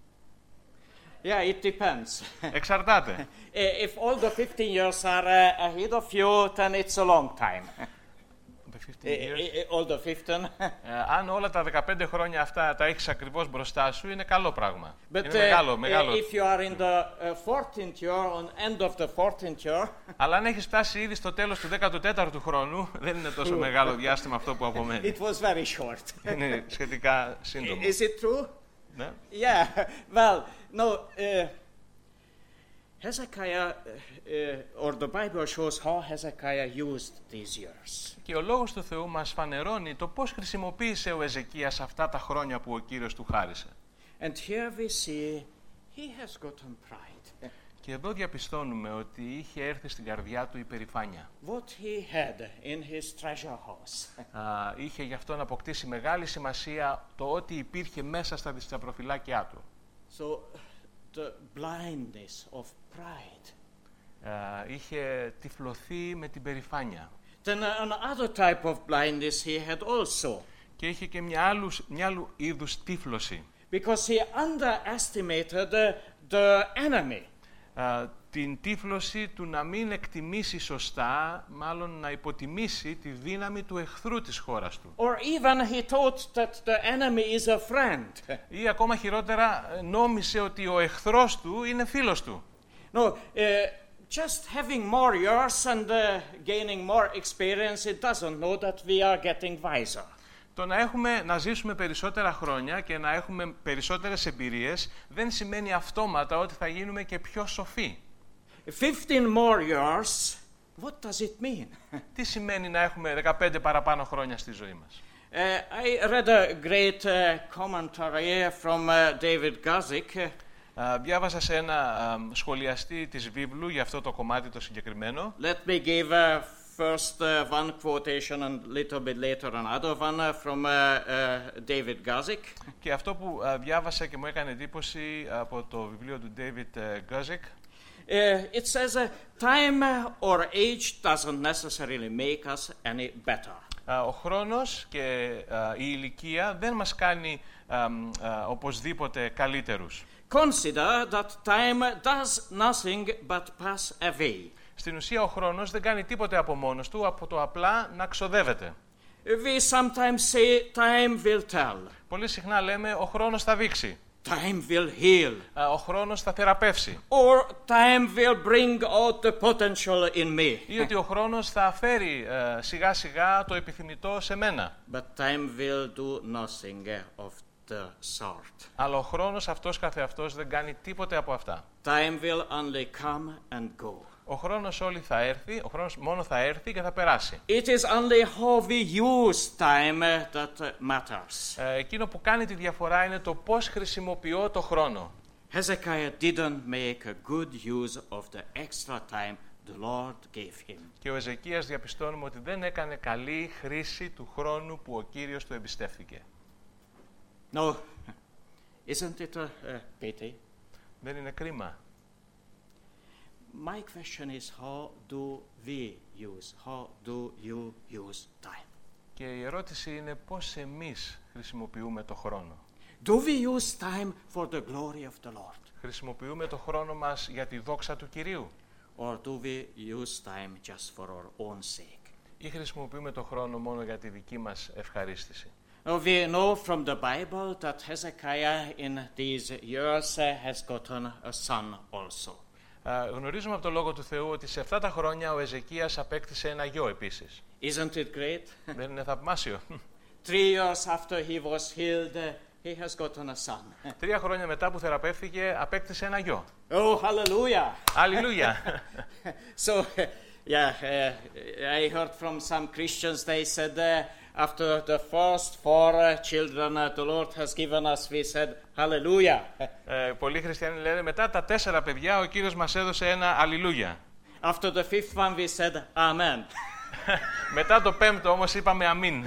S2: Yeah, it depends.
S1: Εξαρτάται.
S2: If all the fifteen years are uh, ahead of you, then it's a long time.
S1: The fifteen years.
S2: All the fifteen.
S1: uh, αν όλα τα δεκαπέντε χρόνια αυτά τα έχεις ακριβώς μπροστά σου, είναι καλό πράγμα.
S2: But
S1: είναι μεγάλο,
S2: uh,
S1: μεγάλο.
S2: if you are in the uh, fourteenth year, on end of the fourteenth year.
S1: Αλλά αν έχεις φτάσει ήδη στο τέλος του δέκατου τέταρτου χρόνου, δεν είναι τόσο μεγάλο διάστημα αυτό που απομένει.
S2: It was very short.
S1: Είναι σχετικά σύντομο.
S2: Is it true?
S1: Ναι.
S2: Yeah, well, no, uh, Hezekiah, uh, or the Bible shows how Hezekiah used these years.
S1: Και ο Λόγος του Θεού μας φανερώνει το πώς χρησιμοποίησε ο Εζεκίας αυτά τα χρόνια που ο Κύριος του χάρισε.
S2: And here we see he has gotten pride.
S1: Και εδώ διαπιστώνουμε ότι είχε έρθει στην καρδιά του η περηφάνεια.
S2: What he had in his treasure house.
S1: Α, είχε γι' αυτό να αποκτήσει μεγάλη σημασία το ότι υπήρχε μέσα στα θησαυροφυλάκια του.
S2: So, the blindness of pride.
S1: Α, είχε τυφλωθεί με την περηφάνεια.
S2: Then another type of blindness he had also.
S1: Και είχε και μια άλλου, μια άλλου είδους τύφλωση.
S2: Because he underestimated the, the enemy.
S1: Uh, την τύφλωση του να μην εκτιμήσει σωστά, μάλλον να υποτιμήσει τη δύναμη του εχθρού της χώρας του.
S2: Or even he thought that the enemy is a friend.
S1: Ή ακόμα χειρότερα νόμισε ότι ο εχθρός του είναι φίλος του.
S2: No, uh, just having more years and uh, gaining more experience, it doesn't know that we are getting wiser.
S1: Το να, έχουμε, να ζήσουμε περισσότερα χρόνια και να έχουμε περισσότερες εμπειρίες δεν σημαίνει αυτόματα ότι θα γίνουμε και πιο σοφοί.
S2: fifteen more years, what does it mean?
S1: Τι σημαίνει να έχουμε δεκαπέντε παραπάνω χρόνια στη ζωή μας?
S2: Uh, I read a great uh, commentary from uh, David Guzik.
S1: Uh, διάβασα σε ένα uh, σχολιαστή της βίβλου για αυτό το κομμάτι το συγκεκριμένο.
S2: Let me give uh, first uh, one quotation and a little bit later another one uh, from uh, uh, David Guzik.
S1: Και αυτό που uh, διάβασα και μου έκανε εντύπωση από το βιβλίο του David uh, Guzik.
S2: Uh, it says, uh, time or age doesn't necessarily make us any better.
S1: Uh, ο χρόνος και uh, η ηλικία δεν μας κάνει um, uh, οπωσδήποτε καλύτερους.
S2: Consider that time does nothing but pass away.
S1: Στην ουσία ο χρόνος δεν κάνει τίποτε από μόνος του, από το απλά να ξοδεύεται.
S2: We sometimes say time will tell.
S1: Πολύ συχνά λέμε ο χρόνος θα δείξει.
S2: Time will heal.
S1: Ο χρόνος θα θεραπεύσει.
S2: Or time will bring out the potential in me.
S1: Ή ότι ο χρόνος θα φέρει ε, σιγά σιγά το επιθυμητό σε μένα.
S2: But time will do nothing of the sort.
S1: Αλλά ο χρόνος αυτός καθεαυτός δεν κάνει τίποτε από αυτά.
S2: Time will only come and go.
S1: Ο χρόνος όλοι θα έρθει, ο χρόνος μόνο θα έρθει και θα περάσει.
S2: It is only how we use time that matters.
S1: Ε, εκείνο που κάνει τη διαφορά είναι το πώς χρησιμοποιώ το χρόνο.
S2: Hezekiah didn't make a good use of the extra time the Lord gave him.
S1: Και ο Εζεκίας διαπιστώνουμε ότι δεν έκανε καλή χρήση του χρόνου που ο Κύριος του εμπιστεύθηκε.
S2: No, isn't it a, a pity?
S1: Δεν είναι κρίμα?
S2: My question is, how do we use, how do you use time?
S1: Και η ερώτηση είναι πώς εμείς χρησιμοποιούμε το χρόνο.
S2: Do we use time for the glory of the Lord?
S1: Χρησιμοποιούμε το χρόνο μας για τη δόξα του Κυρίου?
S2: Or do we use time just for our own sake?
S1: Ή χρησιμοποιούμε το χρόνο μόνο για τη δική μας ευχαρίστηση?
S2: We know from the Bible that Hezekiah in these years has gotten a son also.
S1: Uh, γνωρίζουμε από το Λόγο του Θεού ότι σε αυτά τα χρόνια ο Εζεκίας απέκτησε ένα γιο επίσης.
S2: Isn't it great?
S1: Δεν είναι θαυμάσιο?
S2: Three years after he was healed, he has gotten a son.
S1: Τρία χρόνια μετά που θεραπεύθηκε απέκτησε ένα γιο.
S2: Oh, hallelujah!
S1: Αλληλούια!
S2: So, yeah, uh, I heard from some Christians, they said uh, after the first four uh, children uh, the Lord has given us, we said, hallelujah.
S1: ε, πολλοί χριστιανοί λένε μετά τα τέσσερα παιδιά ο Κύριος μας έδωσε ένα αλληλούια.
S2: After the fifth one we said, amen.
S1: Μετά το πέμπτο όμως είπαμε αμήν.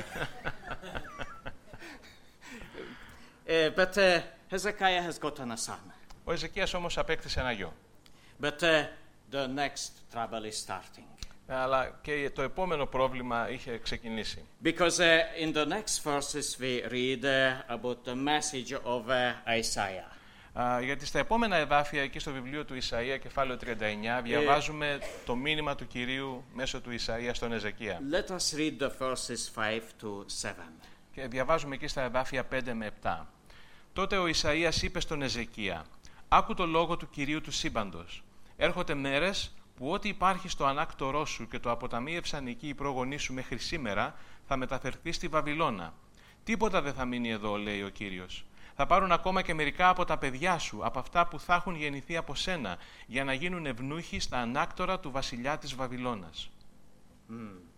S2: uh, but uh, Hezekiah has gotten a son.
S1: Ο Εζεκίας όμως απέκτησε ένα γιο.
S2: But uh, the next trouble is starting.
S1: Αλλά και το επόμενο πρόβλημα είχε ξεκινήσει.
S2: Because uh, in the next verses we read uh, about the message of uh, Isaiah.
S1: Uh, γιατί στα επόμενα εδάφια, εκεί στο βιβλίο του Ισαΐα, κεφάλαιο τριάντα εννιά, διαβάζουμε uh, το μήνυμα του Κυρίου μέσω του Ισαΐα στον Εζεκία.
S2: Let us read the verses five to seven.
S1: Και διαβάζουμε εκεί στα εδάφια πέντε με επτά. Τότε ο Ισαΐας είπε στον Εζεκία: «Άκου το λόγο του Κυρίου του σύμπαντος. Έρχονται μέρες που ό,τι υπάρχει στο ανάκτορό σου και το αποταμίευσαν εκεί οι προγονείς σου μέχρι σήμερα, θα μεταφερθεί στη Βαβυλώνα. Τίποτα δεν θα μείνει εδώ, λέει ο Κύριος. Θα πάρουν ακόμα και μερικά από τα παιδιά σου, από αυτά που θα έχουν γεννηθεί από σένα, για να γίνουν ευνούχοι στα ανάκτορα του βασιλιά της Βαβυλώνας».
S2: Mm.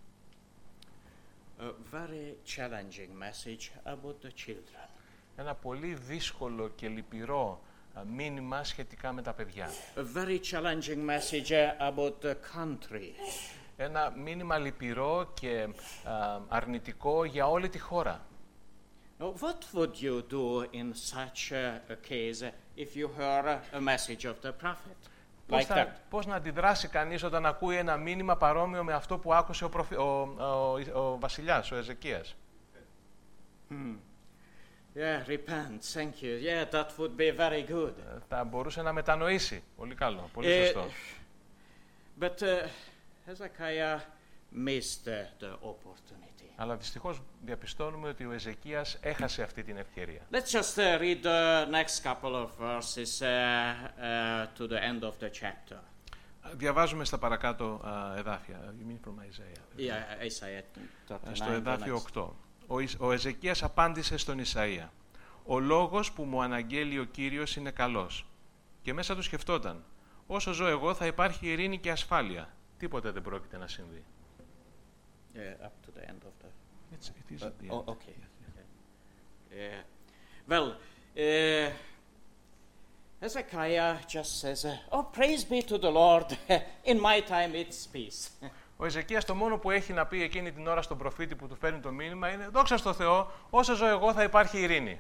S2: A very challenging message about the children.
S1: Ένα πολύ δύσκολο και λυπηρό μήνυμα σχετικά με τα παιδιά.
S2: A very challenging message about the country.
S1: Ένα μήνυμα λυπηρό και α, αρνητικό για όλη τη χώρα.
S2: Now, what would you do in such a case if you heard a message of the prophet?
S1: Πώς,
S2: Like
S1: θα,
S2: that.
S1: πώς να αντιδράσει κανείς όταν ακούει ένα μήνυμα παρόμοιο με αυτό που άκουσε ο, προφη, ο, ο, ο, ο βασιλιάς, ο Εζεκίας?
S2: Hmm. Yeah, repent, thank you. Yeah, that would be very good.
S1: Θα μπορούσε να μετανοήσει. Πολύ καλό, πολύ
S2: Uh,
S1: σωστό.
S2: but uh, Hezekiah missed the, the opportunity.
S1: Αλλά δυστυχώς διαπιστώνουμε ότι ο Εζεκίας έχασε αυτή την ευκαιρία.
S2: Let's just uh, read the next couple of verses uh, uh, to the end of the chapter.
S1: Διαβάζουμε στα παρακάτω α, εδάφια. You mean from Isaiah?
S2: Yeah, Isaiah thirty-nine.
S1: Στο
S2: the
S1: εδάφιο
S2: next.
S1: οκτώ. Ο, Ι- ο Εζεκίας απάντησε στον Ισαΐα: «Ο λόγος που μου αναγγέλει ο Κύριος είναι καλός». Και μέσα του σκεφτόταν: «Όσο ζω εγώ θα υπάρχει ειρήνη και ασφάλεια. Τίποτε δεν πρόκειται να συμβεί».
S2: Yeah, up to the end of the...
S1: It's, it is
S2: Uh,
S1: at the
S2: oh,
S1: end.
S2: okay. Yeah. Well, uh, Hezekiah just says, uh, oh, praise be to the Lord. In my time it's peace.
S1: Ο Εζεκίας το μόνο που έχει να πει εκείνη την ώρα στον προφήτη που του φέρνει το μήνυμα είναι: «Δόξα στο Θεό, όσο ζω εγώ θα υπάρχει ειρήνη».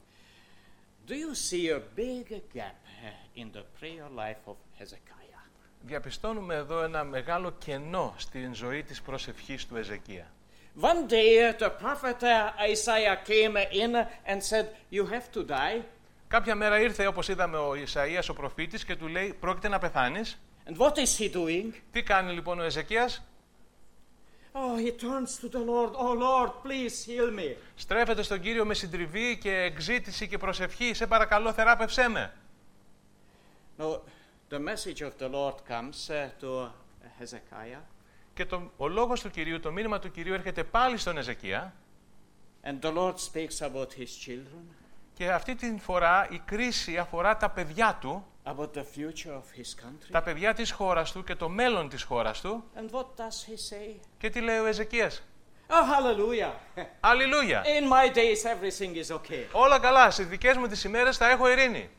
S2: Do you see a big gap uh, in the prayer life of Hezekiah?
S1: Διαπιστώνουμε εδώ ένα μεγάλο κενό στην ζωή της προσευχής του Εζεκία.
S2: One day uh, the prophet uh, Isaiah came in and said, you have to die.
S1: Κάποια μέρα ήρθε, όπως είδαμε, ο Ισαΐας ο προφήτης και του λέει: «Πρόκειται να πεθάνεις».
S2: And what is he doing?
S1: Τι κάνει λοιπόν ο Εζεκίας?
S2: Oh, Oh, he turns to the Lord. Oh, Lord, please heal me.
S1: Στρέφεται στον Κύριο με συντριβή και εκζήτηση και προσευχή. Σε παρακαλώ, θεράπευσέ με.
S2: Now, the message of the Lord comes uh, to Hezekiah.
S1: Και το, ο λόγος του Κυρίου, το μήνυμα του Κυρίου έρχεται πάλι στον Εζεκία.
S2: And the Lord speaks about his children.
S1: Και αυτή την φορά η κρίση αφορά τα παιδιά του,
S2: About the future of his country.
S1: τα παιδιά της χώρας του και το μέλλον της χώρας του.
S2: And what does he say?
S1: Και τι λέει ο Εζεκίας?
S2: Oh, hallelujah.
S1: Αλληλούια!
S2: In my days everything is okay.
S1: Όλα καλά, στις δικές μου τις ημέρες θα έχω ειρήνη.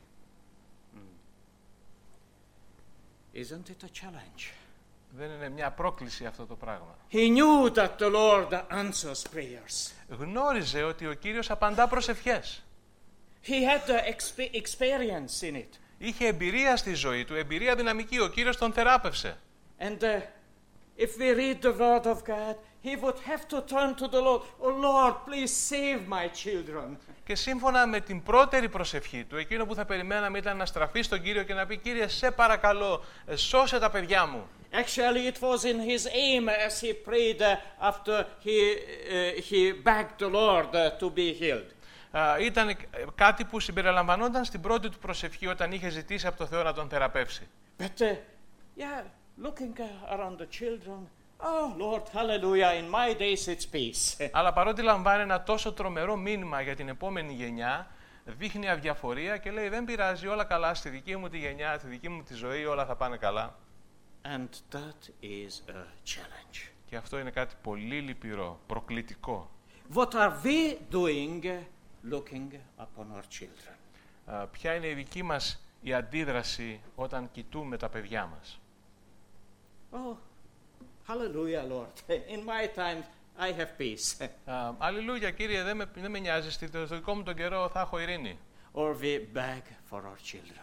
S2: Isn't it a challenge?
S1: Δεν είναι μια πρόκληση αυτό το πράγμα?
S2: He knew that the Lord answers prayers.
S1: Γνώριζε ότι ο Κύριος απαντά προσευχές.
S2: He had the exp- experience in it.
S1: Είχε εμπειρία στη ζωή του, εμπειρία δυναμική. Ο Κύριος τον θεράπευσε.
S2: And uh, if we read the word of God, he would have to turn to the Lord. Oh Lord, please save my children.
S1: Και σύμφωνα με την πρώτερη προσευχή του, εκείνο που θα περιμέναμε ήταν να στραφεί στον Κύριο και να πει: Κύριε, σε παρακαλώ, σώσε τα παιδιά μου.
S2: Actually, it was in his aim as he prayed uh, after he, uh, he begged the Lord uh, to be healed.
S1: Uh, ήταν κάτι που συμπεριλαμβανόταν στην πρώτη του προσευχή όταν είχε ζητήσει από το Θεό να τον θεραπεύσει.
S2: But, uh, yeah, looking uh, around the children, oh Lord, hallelujah, in my days it's peace.
S1: Αλλά παρότι λαμβάνει ένα τόσο τρομερό μήνυμα για την επόμενη γενιά, δείχνει αδιαφορία και λέει: δεν πειράζει, όλα καλά, στη δική μου τη γενιά, στη δική μου τη ζωή, όλα θα πάνε καλά.
S2: And that is a challenge.
S1: Και αυτό είναι κάτι πολύ λυπηρό, προκλητικό.
S2: What are we doing uh, looking upon our children?
S1: Uh, ποια είναι η δική μας η αντίδραση όταν κοιτούμε τα παιδιά μας?
S2: Oh, hallelujah, Lord. In my time, I have peace.
S1: Uh, Αλληλούια, Κύριε, δεν με, δεν με νοιάζει, στο δικό μου τον καιρό θα έχω ειρήνη.
S2: Or we beg for our children.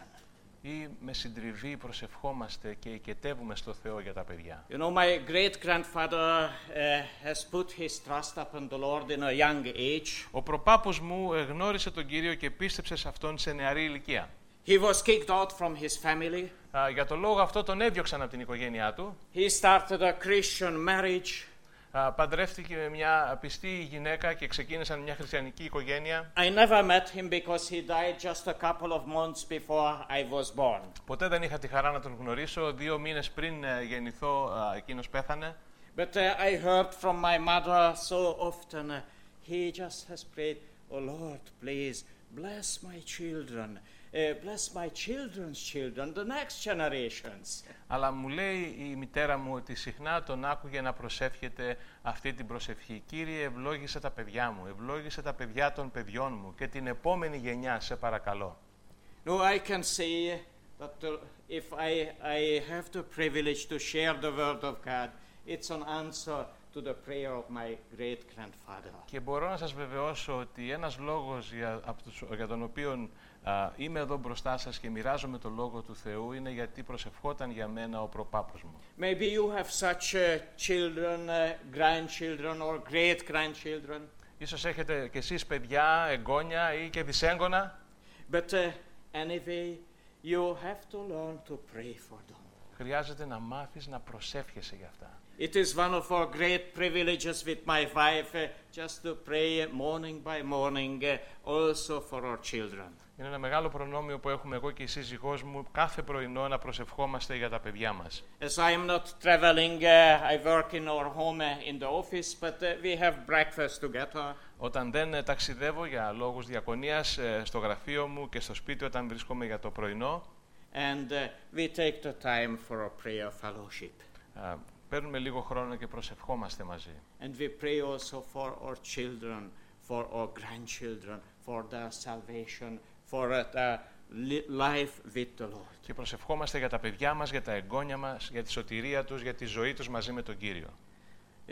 S1: Ή με συντριβή προσευχόμαστε και οικετεύουμε στο Θεό για τα παιδιά.
S2: You know, my great-grandfather uh, has put his trust upon the Lord in a young age.
S1: Ο προπάπους μου γνώρισε τον Κύριο και πίστεψε σε Αυτόν σε νεαρή ηλικία.
S2: He was kicked out from his family.
S1: Uh, για τον λόγο αυτό τον έδιωξαν από την οικογένειά του.
S2: He started a Christian marriage.
S1: Uh, παντρεύτηκε με μια πιστή γυναίκα και ξεκίνησαν μια χριστιανική οικογένεια.
S2: I never met him because he died just a couple of months before I was born.
S1: Ποτέ δεν είχα τη χαρά να τον γνωρίσω. Δύο μήνες πριν uh, γεννηθώ, uh, εκείνος πέθανε.
S2: But uh, I heard from my mother so often, uh, he just has prayed, oh Lord, please, bless my children, uh, bless my children's children, the next generations.
S1: Αλλά μου λέει η μητέρα μου ότι συχνά τον άκουγε να προσεύχεται αυτή την προσευχή. Κύριε, ευλόγησε τα παιδιά μου, ευλόγησε τα παιδιά των παιδιών μου και την επόμενη γενιά, σε παρακαλώ.
S2: No, I can say that the, if I, I have the privilege to share the word of God, it's an answer to the prayer of my great-grandfather.
S1: Και μπορώ να σας βεβαιώσω ότι ένας λόγος για, από τους, για τον οποίο α, είμαι εδώ μπροστά σας και μοιράζομαι το Λόγο του Θεού είναι γιατί προσευχόταν για μένα ο προπάπος μου.
S2: Maybe you have such uh, children, uh, grandchildren or great-grandchildren.
S1: Ίσως έχετε κι εσείς παιδιά, εγγόνια ή και δυσέγγωνα.
S2: But uh, anyway, you have to learn to pray for them.
S1: Χρειάζεται να μάθεις να προσεύχεσαι για αυτά.
S2: It is one of our great privileges with my wife uh, just to pray morning by morning uh, also for our children.
S1: Είναι ένα μεγάλο προνόμιο που έχουμε εγώ και η σύζυγός μου κάθε πρωινό να προσευχόμαστε για τα παιδιά μας.
S2: As I am not traveling, uh, I work in our home uh, in the office, but uh, we have breakfast together.
S1: Όταν δεν ε, ταξιδεύω για λόγους διακονίας ε, στο γραφείο μου και στο σπίτι όταν βρίσκομαι για το πρωινό,
S2: And uh, we take the time for a prayer fellowship.
S1: ε, παίρνουμε λίγο χρόνο και προσευχόμαστε μαζί.
S2: And we pray also for our children, for our grandchildren, for their salvation, for uh, their li- life with the Lord.
S1: Και προσευχόμαστε για τα παιδιά μας, για τα εγγόνια μας, για τη σωτηρία τους, για τη ζωή τους μαζί με τον Κύριο.
S2: Uh,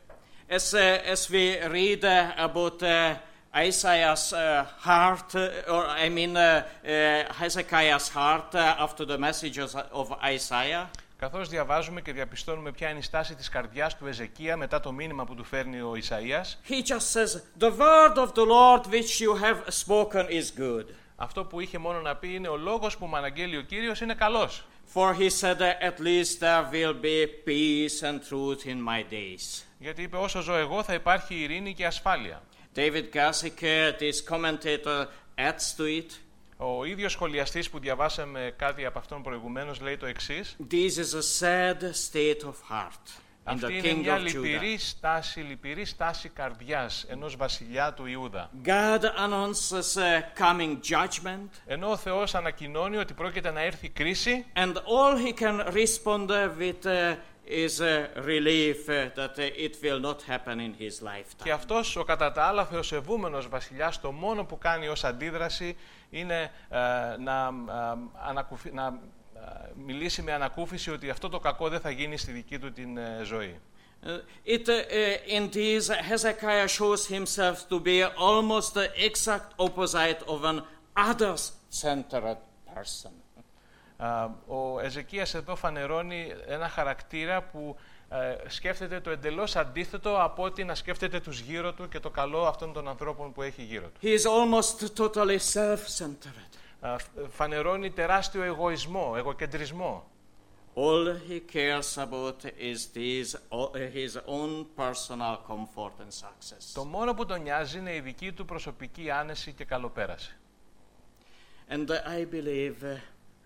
S2: as, uh, as we read uh, about uh, Isaiah's uh, heart, uh, or I mean uh, uh, Hezekiah's heart uh, after the messages of Isaiah,
S1: Καθώς διαβάζουμε και διαπιστώνουμε ποια είναι η στάση της καρδιάς του Εζεκία μετά το μήνυμα που του φέρνει ο Ισαΐας,
S2: he just says, the word of the Lord which you have spoken is good.
S1: αυτό που είχε μόνο να πει είναι ο λόγος που με αναγγέλει ο Κύριος είναι καλός.
S2: For he said, at least there will be peace and truth in my days.
S1: Γιατί είπε όσο ζω εγώ θα υπάρχει ειρήνη και ασφάλεια.
S2: David Garsik, this commentator, adds to it.
S1: Ο ίδιος σχολιαστής που διαβάσαμε κάτι από αυτόν προηγουμένως λέει το εξής.
S2: This is a sad state of heart in
S1: Αυτή
S2: the
S1: είναι
S2: king
S1: μια
S2: of
S1: λυπηρή
S2: Judah.
S1: στάση, λυπηρή στάση καρδιάς ενός βασιλιά του Ιούδα.
S2: God announces a coming judgment,
S1: Ενώ ο Θεός ανακοινώνει ότι πρόκειται να έρθει κρίση
S2: and all he can respond with uh, is a relief uh, that uh, it will not happen in his
S1: και
S2: lifetime.
S1: αυτός ο κατά τα άλλα θεοσεβούμενος βασιλιάς το μόνο που κάνει ως αντίδραση είναι ε, να, ε, ανακουφι... να ε, μιλήσει με ανακούφιση ότι αυτό το κακό δεν θα γίνει στη δική του την ε, ζωή.
S2: Uh, it, uh, in this, Hezekiah shows himself to be almost the exact opposite of an others-centered person.
S1: Uh, ο Εζεκίας εδώ φανερώνει ένα χαρακτήρα που uh, σκέφτεται το εντελώς αντίθετο από ότι να σκέφτεται τους γύρω του και το καλό αυτών των ανθρώπων που έχει γύρω του.
S2: He is almost totally self-centered.
S1: Uh, φανερώνει τεράστιο εγωισμό, εγωκεντρισμό.
S2: All he cares about is this, his own personal comfort and success.
S1: Το μόνο που τον νοιάζει είναι η δική του προσωπική άνεση και καλοπέραση.
S2: And uh, I believe uh,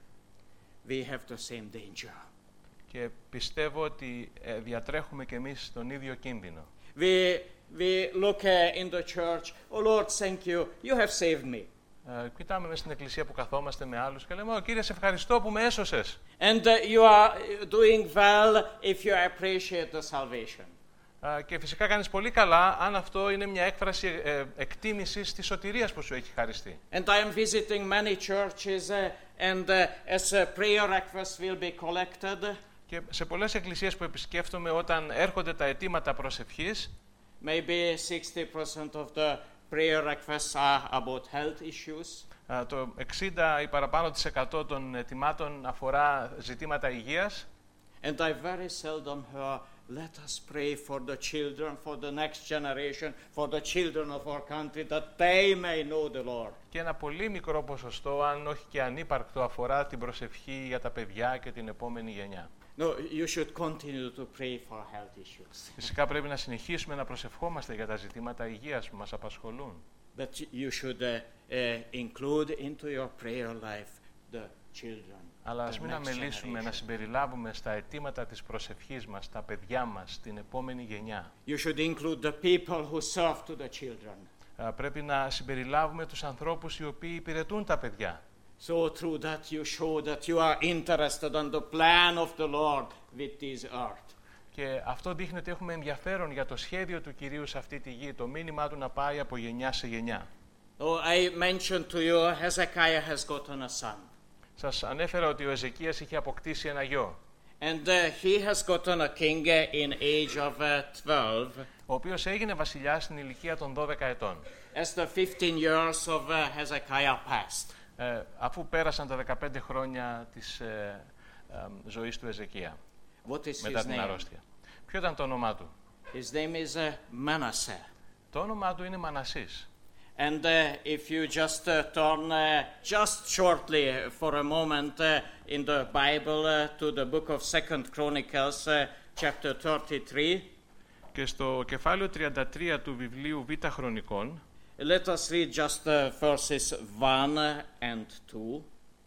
S2: we have the same danger.
S1: Και πιστεύω ότι ε, διατρέχουμε κι εμείς τον ίδιο κίνδυνο.
S2: We, we look uh, in the church, oh Lord, thank you, you have saved me.
S1: Ε, κοιτάμε μέσα στην εκκλησία που καθόμαστε με άλλους και λέμε «Ω Κύριε, σε ευχαριστώ που με έσωσες».
S2: And uh, you are doing well if you appreciate the salvation.
S1: Ε, και φυσικά κάνεις πολύ καλά αν αυτό είναι μια έκφραση ε, εκτίμησης της σωτηρίας που σου έχει χαριστεί.
S2: And I am visiting many churches uh, and uh, as uh, prayer requests will be collected,
S1: Και σε πολλές εκκλησίες που επισκέφτομαι όταν έρχονται τα αιτήματα προσευχής,
S2: maybe sixty percent of the prayer requests are about health issues.
S1: ε, το εξήντα ή παραπάνω της εκατό των αιτημάτων αφορά ζητήματα υγείας.
S2: And I very seldom hear, let us pray for the children, for the next generation, for the children of our country, that they may know the Lord.
S1: Και ένα πολύ μικρό ποσοστό, αν όχι και ανύπαρκτο, αφορά την προσευχή για τα παιδιά και την επόμενη γενιά.
S2: No, you should continue to pray for health issues.
S1: Φυσικά πρέπει να συνεχίσουμε να προσευχόμαστε για τα ζητήματα υγείας που μας απασχολούν.
S2: But you should uh, uh, include into your prayer life the children.
S1: Αλλά ας
S2: the
S1: μην
S2: next
S1: αμελήσουμε να
S2: generation.
S1: συμπεριλάβουμε στα αιτήματα της προσευχής μας τα παιδιά μας, την επόμενη γενιά.
S2: You should include the people who serve to the children.
S1: Α, πρέπει να συμπεριλάβουμε τους ανθρώπους οι οποίοι υπηρετούν τα παιδιά.
S2: So through that you show that you are interested in the plan of the Lord with this earth.
S1: Και αυτό δείχνει ότι έχουμε ενδιαφέρον για το σχέδιο του Κυρίου σε αυτή τη γη, το μήνυμά του να πάει από γενιά σε γενιά.
S2: Oh, I mentioned to you Hezekiah has gotten a son.
S1: Σας ανέφερα ότι ο Εζεκίας είχε αποκτήσει ένα γιο,
S2: And uh, he has gotten a king uh, in age of uh, twelve.
S1: ο οποίος έγινε βασιλιάς στην ηλικία των δώδεκα ετών.
S2: As the fifteen years of uh, Hezekiah passed.
S1: Ε, αφού πέρασαν τα δεκαπέντε χρόνια της ε, ε, ζωής του Εζεκία,
S2: What is
S1: μετά
S2: his
S1: την
S2: name?
S1: αρρώστια. Ποιο ήταν το όνομά του?
S2: His name is uh, Manasseh.
S1: Το όνομά του είναι Μανασής.
S2: And uh, if you just uh, turn uh, just shortly uh, for a moment uh, in the Bible uh, to the book of Second Chronicles, uh, chapter thirty-three,
S1: Και στο κεφάλαιο τριάντα τρία του βιβλίου Β' Χρονικών,
S2: let us read just uh, verses one and two.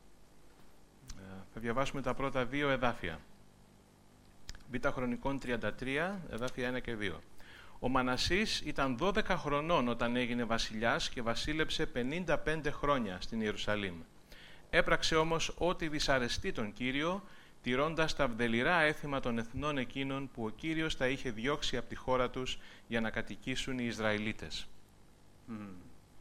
S1: ε, θα διαβάσουμε τα πρώτα δύο εδάφια. Β' Χρονικών τριάντα τρία, εδάφια ένα και δύο. Ο Μανασής ήταν δώδεκα χρονών όταν έγινε βασιλιάς και βασίλεψε πενήντα πέντε χρόνια στην Ιερουσαλήμ. Έπραξε όμως ό,τι δυσαρεστεί τον Κύριο, τηρώντας τα βδελιρά έθιμα των εθνών εκείνων που ο Κύριος τα είχε διώξει από τη χώρα τους για να κατοικήσουν οι Ισραηλίτες.
S2: Hmm.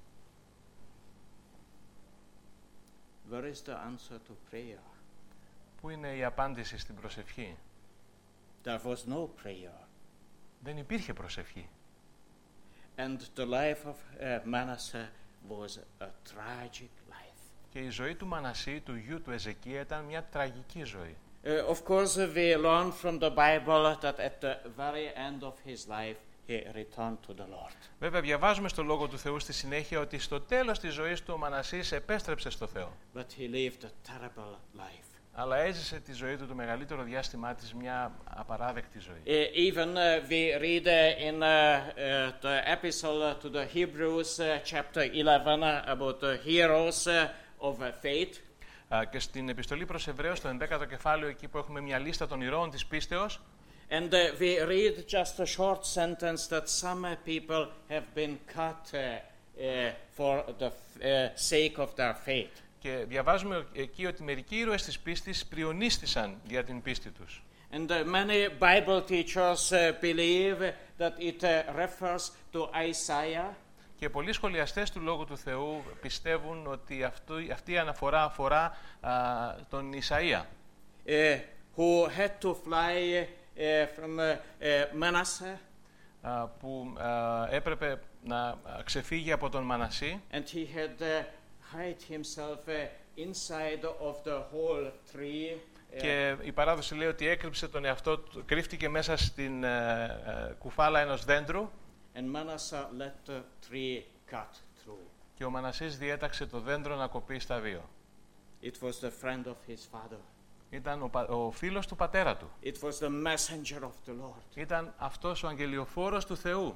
S2: Where is the answer to prayer?
S1: Πού είναι η απάντηση στην προσευχή?
S2: There was no prayer.
S1: Δεν υπήρχε προσευχή.
S2: And the life of uh, Manasseh was a tragic life.
S1: Και η ζωή του Μανασί, του γιου του Εζεκία, ήταν μια τραγική ζωή.
S2: Uh, of course, uh, we learn from the Bible that at the very end of his life, he he returned to the Lord.
S1: Βέβαια, διαβάζουμε στο Λόγο του Θεού στη συνέχεια ότι στο τέλος της ζωής του ο Μανασής επέστρεψε στο Θεό.
S2: But he lived a terrible life.
S1: Αλλά έζησε τη ζωή του το μεγαλύτερο διάστημά της μια απαράδεκτη ζωή.
S2: Uh, even uh, we read uh, in uh, uh, the epistle to the Hebrews, uh, chapter eleven, uh, about the heroes uh, of uh, faith.
S1: Uh, και στην επιστολή προς Εβραίους, στο ενδέκατο κεφάλαιο, εκεί που έχουμε μια λίστα των ηρώων της πίστεως,
S2: And uh, we read just a short sentence that some uh, people have been cut uh, uh, for the uh, sake of their faith.
S1: και διαβάζουμε εκεί ότι μερικοί ήρωες της πίστης πριονίστησαν για την πίστη τους.
S2: And uh, many Bible teachers uh, believe that it uh, refers to Isaiah.
S1: Και πολλοί σχολιαστές του Λόγου του Θεού πιστεύουν ότι αυτό, αυτή η αναφορά αφορά α, τον Ισαΐα,
S2: Uh, who had to fly uh, from uh, uh, Manasseh,
S1: α, που α, έπρεπε να ξεφύγει από τον Μανασί
S2: and he had uh, hide himself uh, inside of the whole tree. Uh,
S1: και η παράδοση λέει ότι έκρυψε τον εαυτό του, κρύφτηκε μέσα στην ε, ε, κουφάλα ενός δέντρου
S2: and Manasseh let the tree cut through.
S1: και ο Μανασής διέταξε το δέντρο να κοπεί στα δύο.
S2: It was the friend of his father.
S1: Ήταν ο, πα- ο φίλος του πατέρα του.
S2: It was the messenger of the Lord.
S1: Ήταν αυτός ο αγγελιοφόρος του Θεού.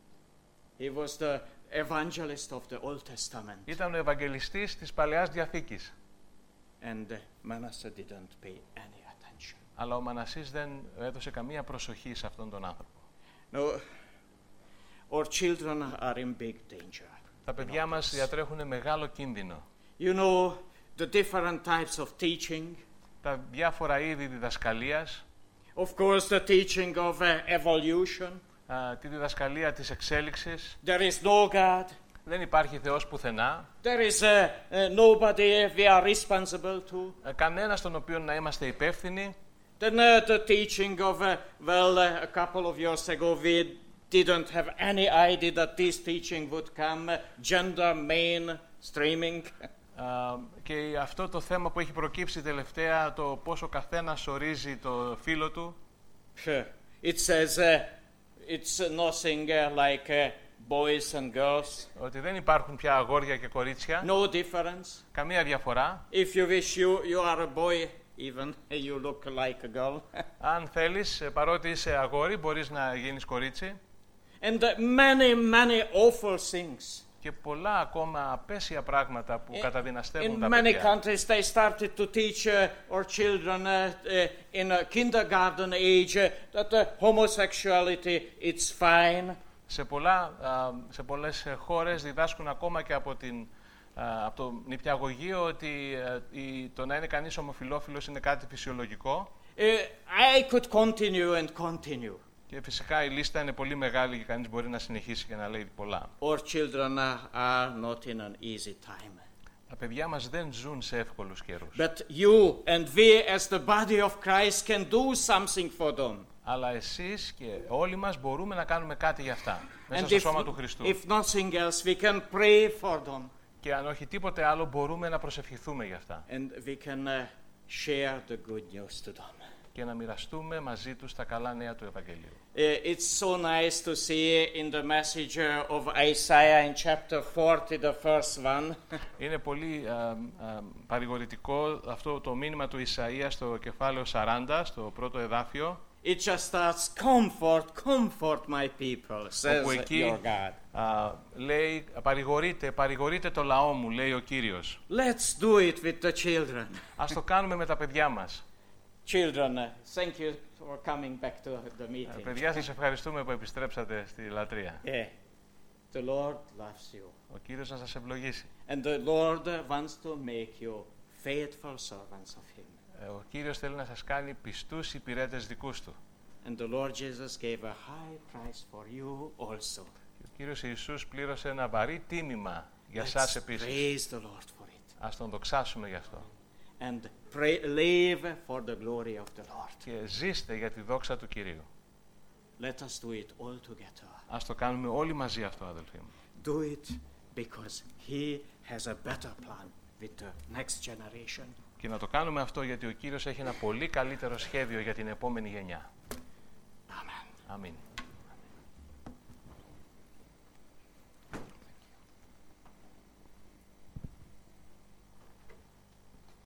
S2: He was the evangelist of the Old Testament.
S1: Ήταν ο Ευαγγελιστής της Παλαιάς Διαθήκης.
S2: And uh, Manasseh didn't pay any attention.
S1: Αλλά ο Μανασής δεν έδωσε καμία προσοχή σε αυτόν τον άνθρωπο.
S2: No, our children are in big danger.
S1: Τα παιδιά μας διατρέχουν μεγάλο κίνδυνο.
S2: You know the different types of teaching.
S1: Τα διάφορα είδη διδασκαλίας,
S2: Of course, the teaching of uh, evolution.
S1: α, τη διδασκαλία της εξέλιξης.
S2: There is no God.
S1: Δεν υπάρχει Θεός πουθενά.
S2: There is uh, uh, nobody we are responsible to.
S1: Ε, κανένας τον οποίον να είμαστε υπεύθυνοι.
S2: Then uh, the teaching of, uh, well, uh, a couple of years ago, we didn't have any idea that this teaching would come, uh, gender mainstreaming.
S1: Α, και αυτό το θέμα που έχει προκύψει τελευταία, το πώς ο καθένας ορίζει το φύλο του,
S2: It says uh, it's nothing uh, like uh, boys and girls,
S1: ότι δεν υπάρχουν πια αγόρια και κορίτσια,
S2: no difference.
S1: καμία διαφορά.
S2: If you wish you, you are a boy, even you look like a girl.
S1: Αν θέλεις, ε, παρότι είσαι αγόρι, μπορείς να γίνεις κορίτσι.
S2: And uh, many, many awful things.
S1: Και πολλά ακόμα απέσια πράγματα που καταδυναστεύουν
S2: In
S1: τα
S2: many
S1: παιδιά.
S2: countries, they started to teach uh, our children uh, uh, in a kindergarten age uh, that uh, homosexuality it's fine.
S1: Σε, πολλά, α, σε πολλές ε, χώρες διδάσκουν ακόμα και από, την, α, από το νηπιαγωγείο ότι ε, η, το να είναι κανείς ομοφυλόφιλος είναι κάτι φυσιολογικό.
S2: Uh, I could continue and continue.
S1: Και φυσικά η λίστα είναι πολύ μεγάλη και κανείς μπορεί να συνεχίσει και να λέει πολλά.
S2: Our children uh, are not in an easy time.
S1: Τα παιδιά μας δεν ζουν σε εύκολους καιρούς.
S2: But you and we as the body of Christ can do something for them.
S1: Αλλά εσείς και όλοι μας μπορούμε να κάνουμε κάτι για αυτά, μέσα
S2: And
S1: στο
S2: if,
S1: σώμα του Χριστού.
S2: if nothing else, we can pray for them.
S1: Και αν όχι τίποτε άλλο, μπορούμε να προσευχηθούμε για αυτά.
S2: And we can uh, share the good news to them.
S1: Και να μοιραστούμε μαζί τους τα καλά νέα του Ευαγγελίου.
S2: Uh, it's so nice to see in the message uh, of Isaiah in chapter forty, the first one.
S1: Είναι πολύ α, α, παρηγορητικό αυτό το μήνυμα του Ισαΐα στο κεφάλαιο σαράντα, στο πρώτο εδάφιο,
S2: It just starts, comfort, comfort my people, says
S1: όπου
S2: your
S1: εκεί
S2: God.
S1: α, λέει, παρηγορείτε, παρηγορείτε το λαό μου, λέει ο Κύριος.
S2: Let's do it with the children.
S1: Ας το κάνουμε με τα παιδιά μας.
S2: Children, uh, thank you for coming back to the
S1: Ε,
S2: meeting.
S1: παιδιά, σας ευχαριστούμε που επιστρέψατε στη λατρεία.
S2: Yeah. The Lord loves you.
S1: Ο Κύριος να σας ευλογήσει.
S2: And the Lord uh, wants to make you faithful servants of Him.
S1: Ε, ο Κύριος θέλει να σας κάνει πιστούς υπηρέτες δικούς Του.
S2: And the Lord Jesus gave a high price for you also.
S1: Και ο Κύριος Ιησούς πλήρωσε ένα βαρύ τίμημα για σας
S2: Let's
S1: επίσης.
S2: praise the Lord for it.
S1: Ας τον δοξάσουμε γι' αυτό.
S2: And pray, live for the glory of the Lord.
S1: Και ζήστε για τη δόξα του Κυρίου.
S2: Let us do it all together.
S1: Ας το κάνουμε όλοι μαζί αυτό, αδελφοί μου.
S2: Do it because He has a better plan with the next generation.
S1: Και να το κάνουμε αυτό γιατί ο Κύριος έχει ένα πολύ καλύτερο σχέδιο για την επόμενη γενιά.
S2: Amen.
S1: Αμήν.